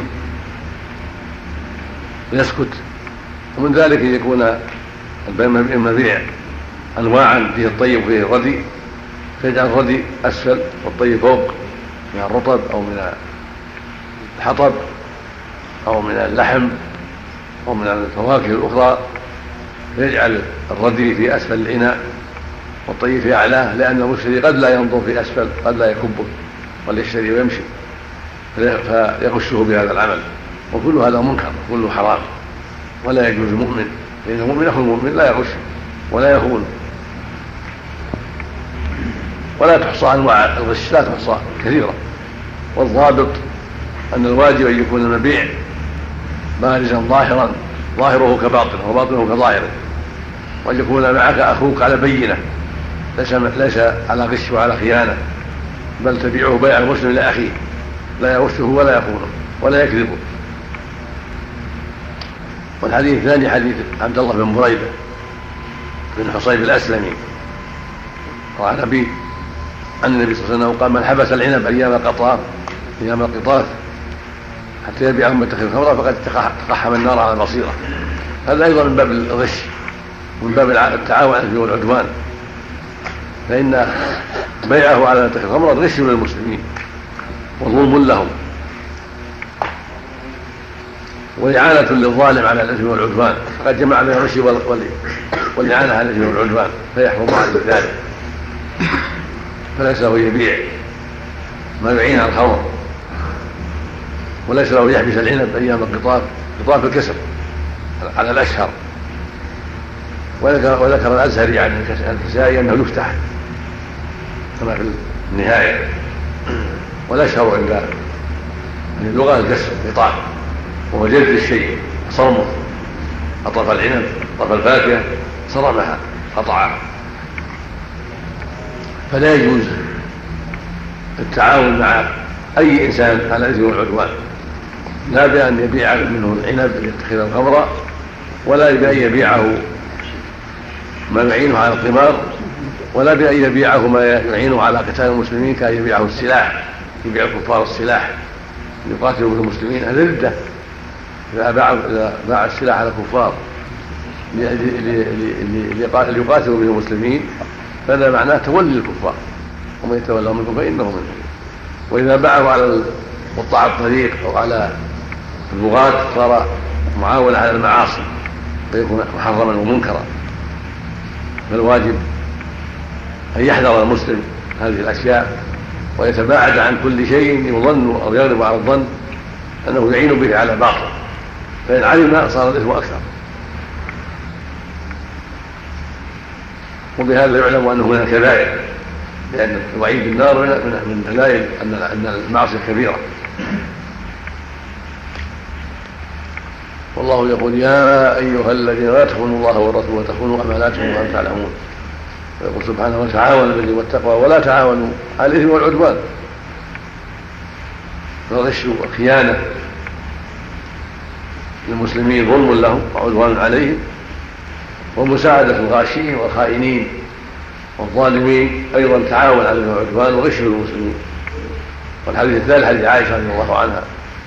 E: ويسكت، ومن ذلك أن يكون المبيع أنواعا فيه الطيب وفيه الردي، فيجعل الردي أسفل والطيب فوق من الرطب أو من الحطب أو من اللحم أو من الفواكه الأخرى، فيجعل الردي في أسفل الإناء والطيب في أعلاه، لأن المشتري قد لا ينظر في أسفل، قد لا يكبه وليشتري ويمشي فيغشه بهذا العمل. وكل هذا منكر وكله حرام ولا يجوز المؤمن، لأن المؤمن أخو المؤمن لا يغش ولا يخون. ولا تحصى أنواع الغش، لا تحصى كثيرة. والضابط أن الواجب أن يكون المبيع بارزا ظاهرا، ظاهره كباطنه وباطنه كظاهره، وأن يكون معك أخوك على بينة، ليس على غش وعلى خيانة، بل تبيعه بيع المسلم لأخيه، لا يغشه ولا يخونه ولا يكذبه. والحديث الثاني حديث عبد الله بن بريدة بن حصيب الأسلمي عن أبيه عن النبي صلى الله عليه وسلم قال: من حبس العنب أيام القطاف حتى يبيعهم باتخذ الخمر فقد تقحم النار على البصيرة. هذا أيضا من باب الغش ومن باب التعاون على الإثم والعدوان، فإن بيعه على باتخذ الخمر غش للمسلمين وظلم لهم وإعانة للظالم على الإثم والعدوان، فقد جمع بين الغش والإعانة على الإثم والعدوان فيحرم عليه ذلك. فليس له يبيع ما يعين على الخمر، وليس له يحبس العنب أيام القطاف الكسر على الأشهر. وذكر الأزهري عن الكسائي أنه يفتح كما في النهاية، والأشهر عند اللغة الكسر قطاع، وهو جلد الشيء صرمه، أطرف العنب أطرف الفاكهة صرمها قطعها. فلا يجوز التعاون مع أي إنسان على الإثم والعدوان، لا بأن يبيع منه العنب ليتخذه خمرا، ولا بأن يبيعه ما يعينه على القمار، ولا بأن يبيعه ما يعينه على قتال المسلمين كأن يبيعه السلاح، يبيع الكفار السلاح يقاتلوا به المسلمين. هذا ردة إذا باع السلاح على الكفار ليقاتلوا به المسلمين، فهذا معناه تولي الكفار، ومن يتولوا منكم فإنه منهم. وإذا باعه على قطاع الطريق أو على البغاة صار معاونة على المعاصي فيكون محرما ومنكرا. فالواجب أن يحذر المسلم هذه الأشياء ويتباعد عن كل شيء يظن أو يغلب على الظن أنه يعين به على باطل، فإن علم صار الإثم أكثر. وبهذا يعلم أنه من الكبائر، لأن الوعيد بالنار من دلائل أن المعصية كبيرة. والله يقول: يا أيها الذين لا تخونوا الله والرسول وتخونوا أماناتكم وأنتم تعلمون. ويقول سبحانه: وتعاونوا بالبر والتقوى ولا تعاونوا على الإثم والعدوان. فالغش والخيانة للمسلمين ظلم لهم وعدوان عليهم، ومساعدة الغاشين والخائنين والظالمين أيضا تعاون على الإثم والعدوان وغش للمسلمين. والحديث الثالث حديث عائشة رضي الله عنها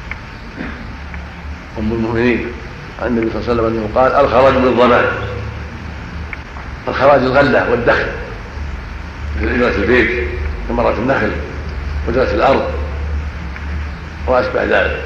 E: أم المؤمنين عن النبي صلى الله عليه وسلم أنه قال: الخراج بالضمان. الخراج الغلة والدخل مثل إجرة البيت ثمرة النخل وإجرة الأرض وأشبه ذلك،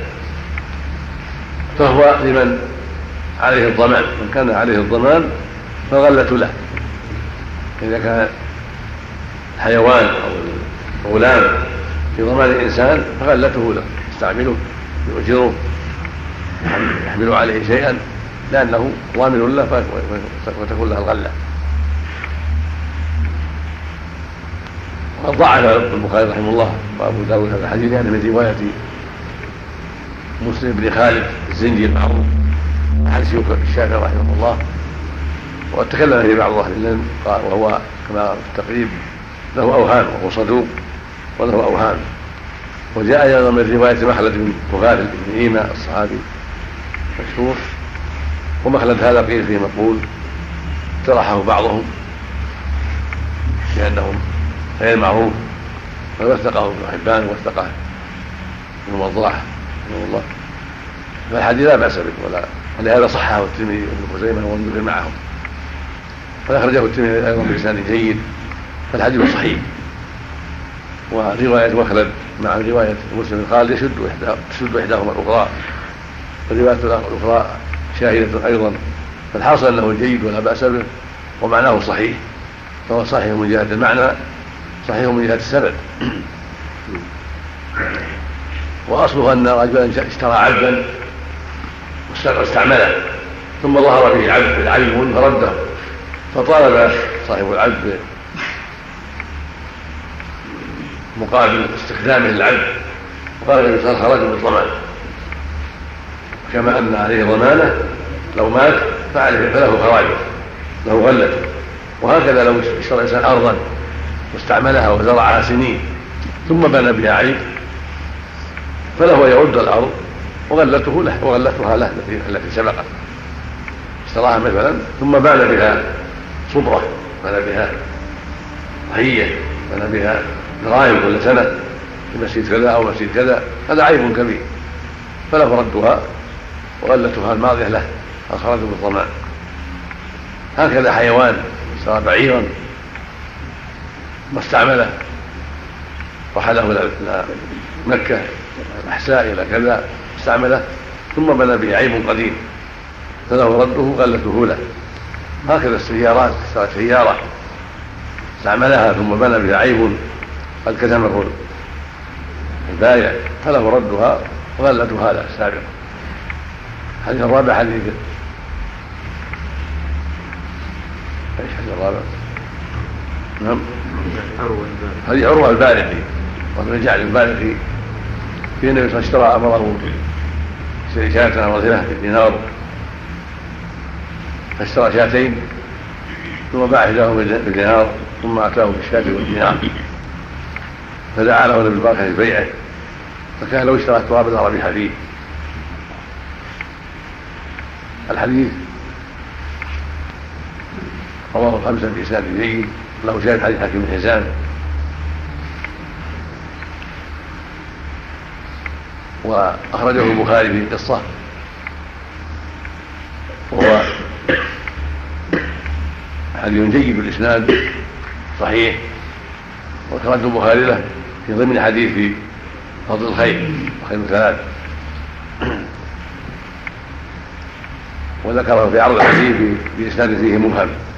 E: فهو لمن عليه الضمان. من كان عليه الضمان فالغلة له، إذا كان حيوان أو غلام في ضمان الإنسان فغلته له، يستعمله يؤجره يحمل عليه شيئا لأنه ضامن له وتكون له الغلة. قد ضعف البخاري رحمه الله وابو داود هذا الحديث يعني من روايه مسلم بن خالد الزنجي المعروف احد شيوخ الشافعي رحمه الله، وتكلم فيه بعض اهل العلم وهو كما في التقريب له اوهام وهو صدوق وله اوهام. وجاء ايضا من روايه مخلد بن مغافل بن ايماء الصحابي مشهور، ومخلد هذا قيل فيه مقبول اقترحه بعضهم لانه غير معروف، ووثقه ابن حبان ووثقه ابن وضاح رحمه الله، فالحديث لا باس به ولهذا صححه الترمذي وابن خزيمه والمنذري معهم، فاخرجه الترمذي ايضا بلسان جيد، فالحديث صحيح. وروايه مخلد مع روايه مسلم خالد تشد احداهما الاخرى، والروايه الاخرى شاهده ايضا، فالحاصل انه جيد ولا باس به ومعناه صحيح، فهو صحيح من جهه المعنى صحيح من جهه السند. واصله ان رجلا اشترى عبدا واستعمله ثم ظهر به عيب فرده، فطالب صاحب العبد مقابل استخدامه للعبد، وقال النبي صلى الله عليه وسلم خرج بالضمان، كما ان عليه ضمانه لو مات فله خراجه له غلته. وهكذا لو اشترى الانسان ارضا واستعملها وزرعها سنين ثم بنى بها عيب فله يرد الارض وغلته له وغلتها له التي سبقت، اشتراها مثلا ثم بنى بها صبره، بنى بها ضحيه، بنى بها دراهم كل سنه في مسجد كذا او مسجد كذا، هذا عيب كبير، فله ردها وغلتها الماضيه له اخرجه بالضمان. هكذا حيوان اشترى بعيرا واستعمله رحله الى مكه الاحساء الى كذا استعمله ثم بنى به عيب قديم فله رده وغلته له. هكذا السيارات، اشترى سياره استعملها ثم بنى بها عيب قد كتمه البائع فله ردها وغلتها له السابقه. الحديث الرابع حديث ايش حديث الرابع؟ نعم حديث عروة البارقي وابن جعل البارقي في النبي صلى الله عليه وسلم امره بشراء شاة رضيله بدينار، فاشترى شاتين ثم باع احداهما بدينار ثم اتاه بالشاة والدينار، فدعا له النبي بالبركه في بيعه، فكان لو اشترى التراب لربح فيه. الحديث رواه الخمسة بإسناد جيد، له شاهد حديث حكيم بن حزام، وأخرجه البخاري في قصة وهو حديث جيد بالإسناد صحيح، وأخرجه البخاري له في ضمن حديث في فضل الخير وخير الثلاث، وذكره في عرض الحديث بإسناد فيه مبهم.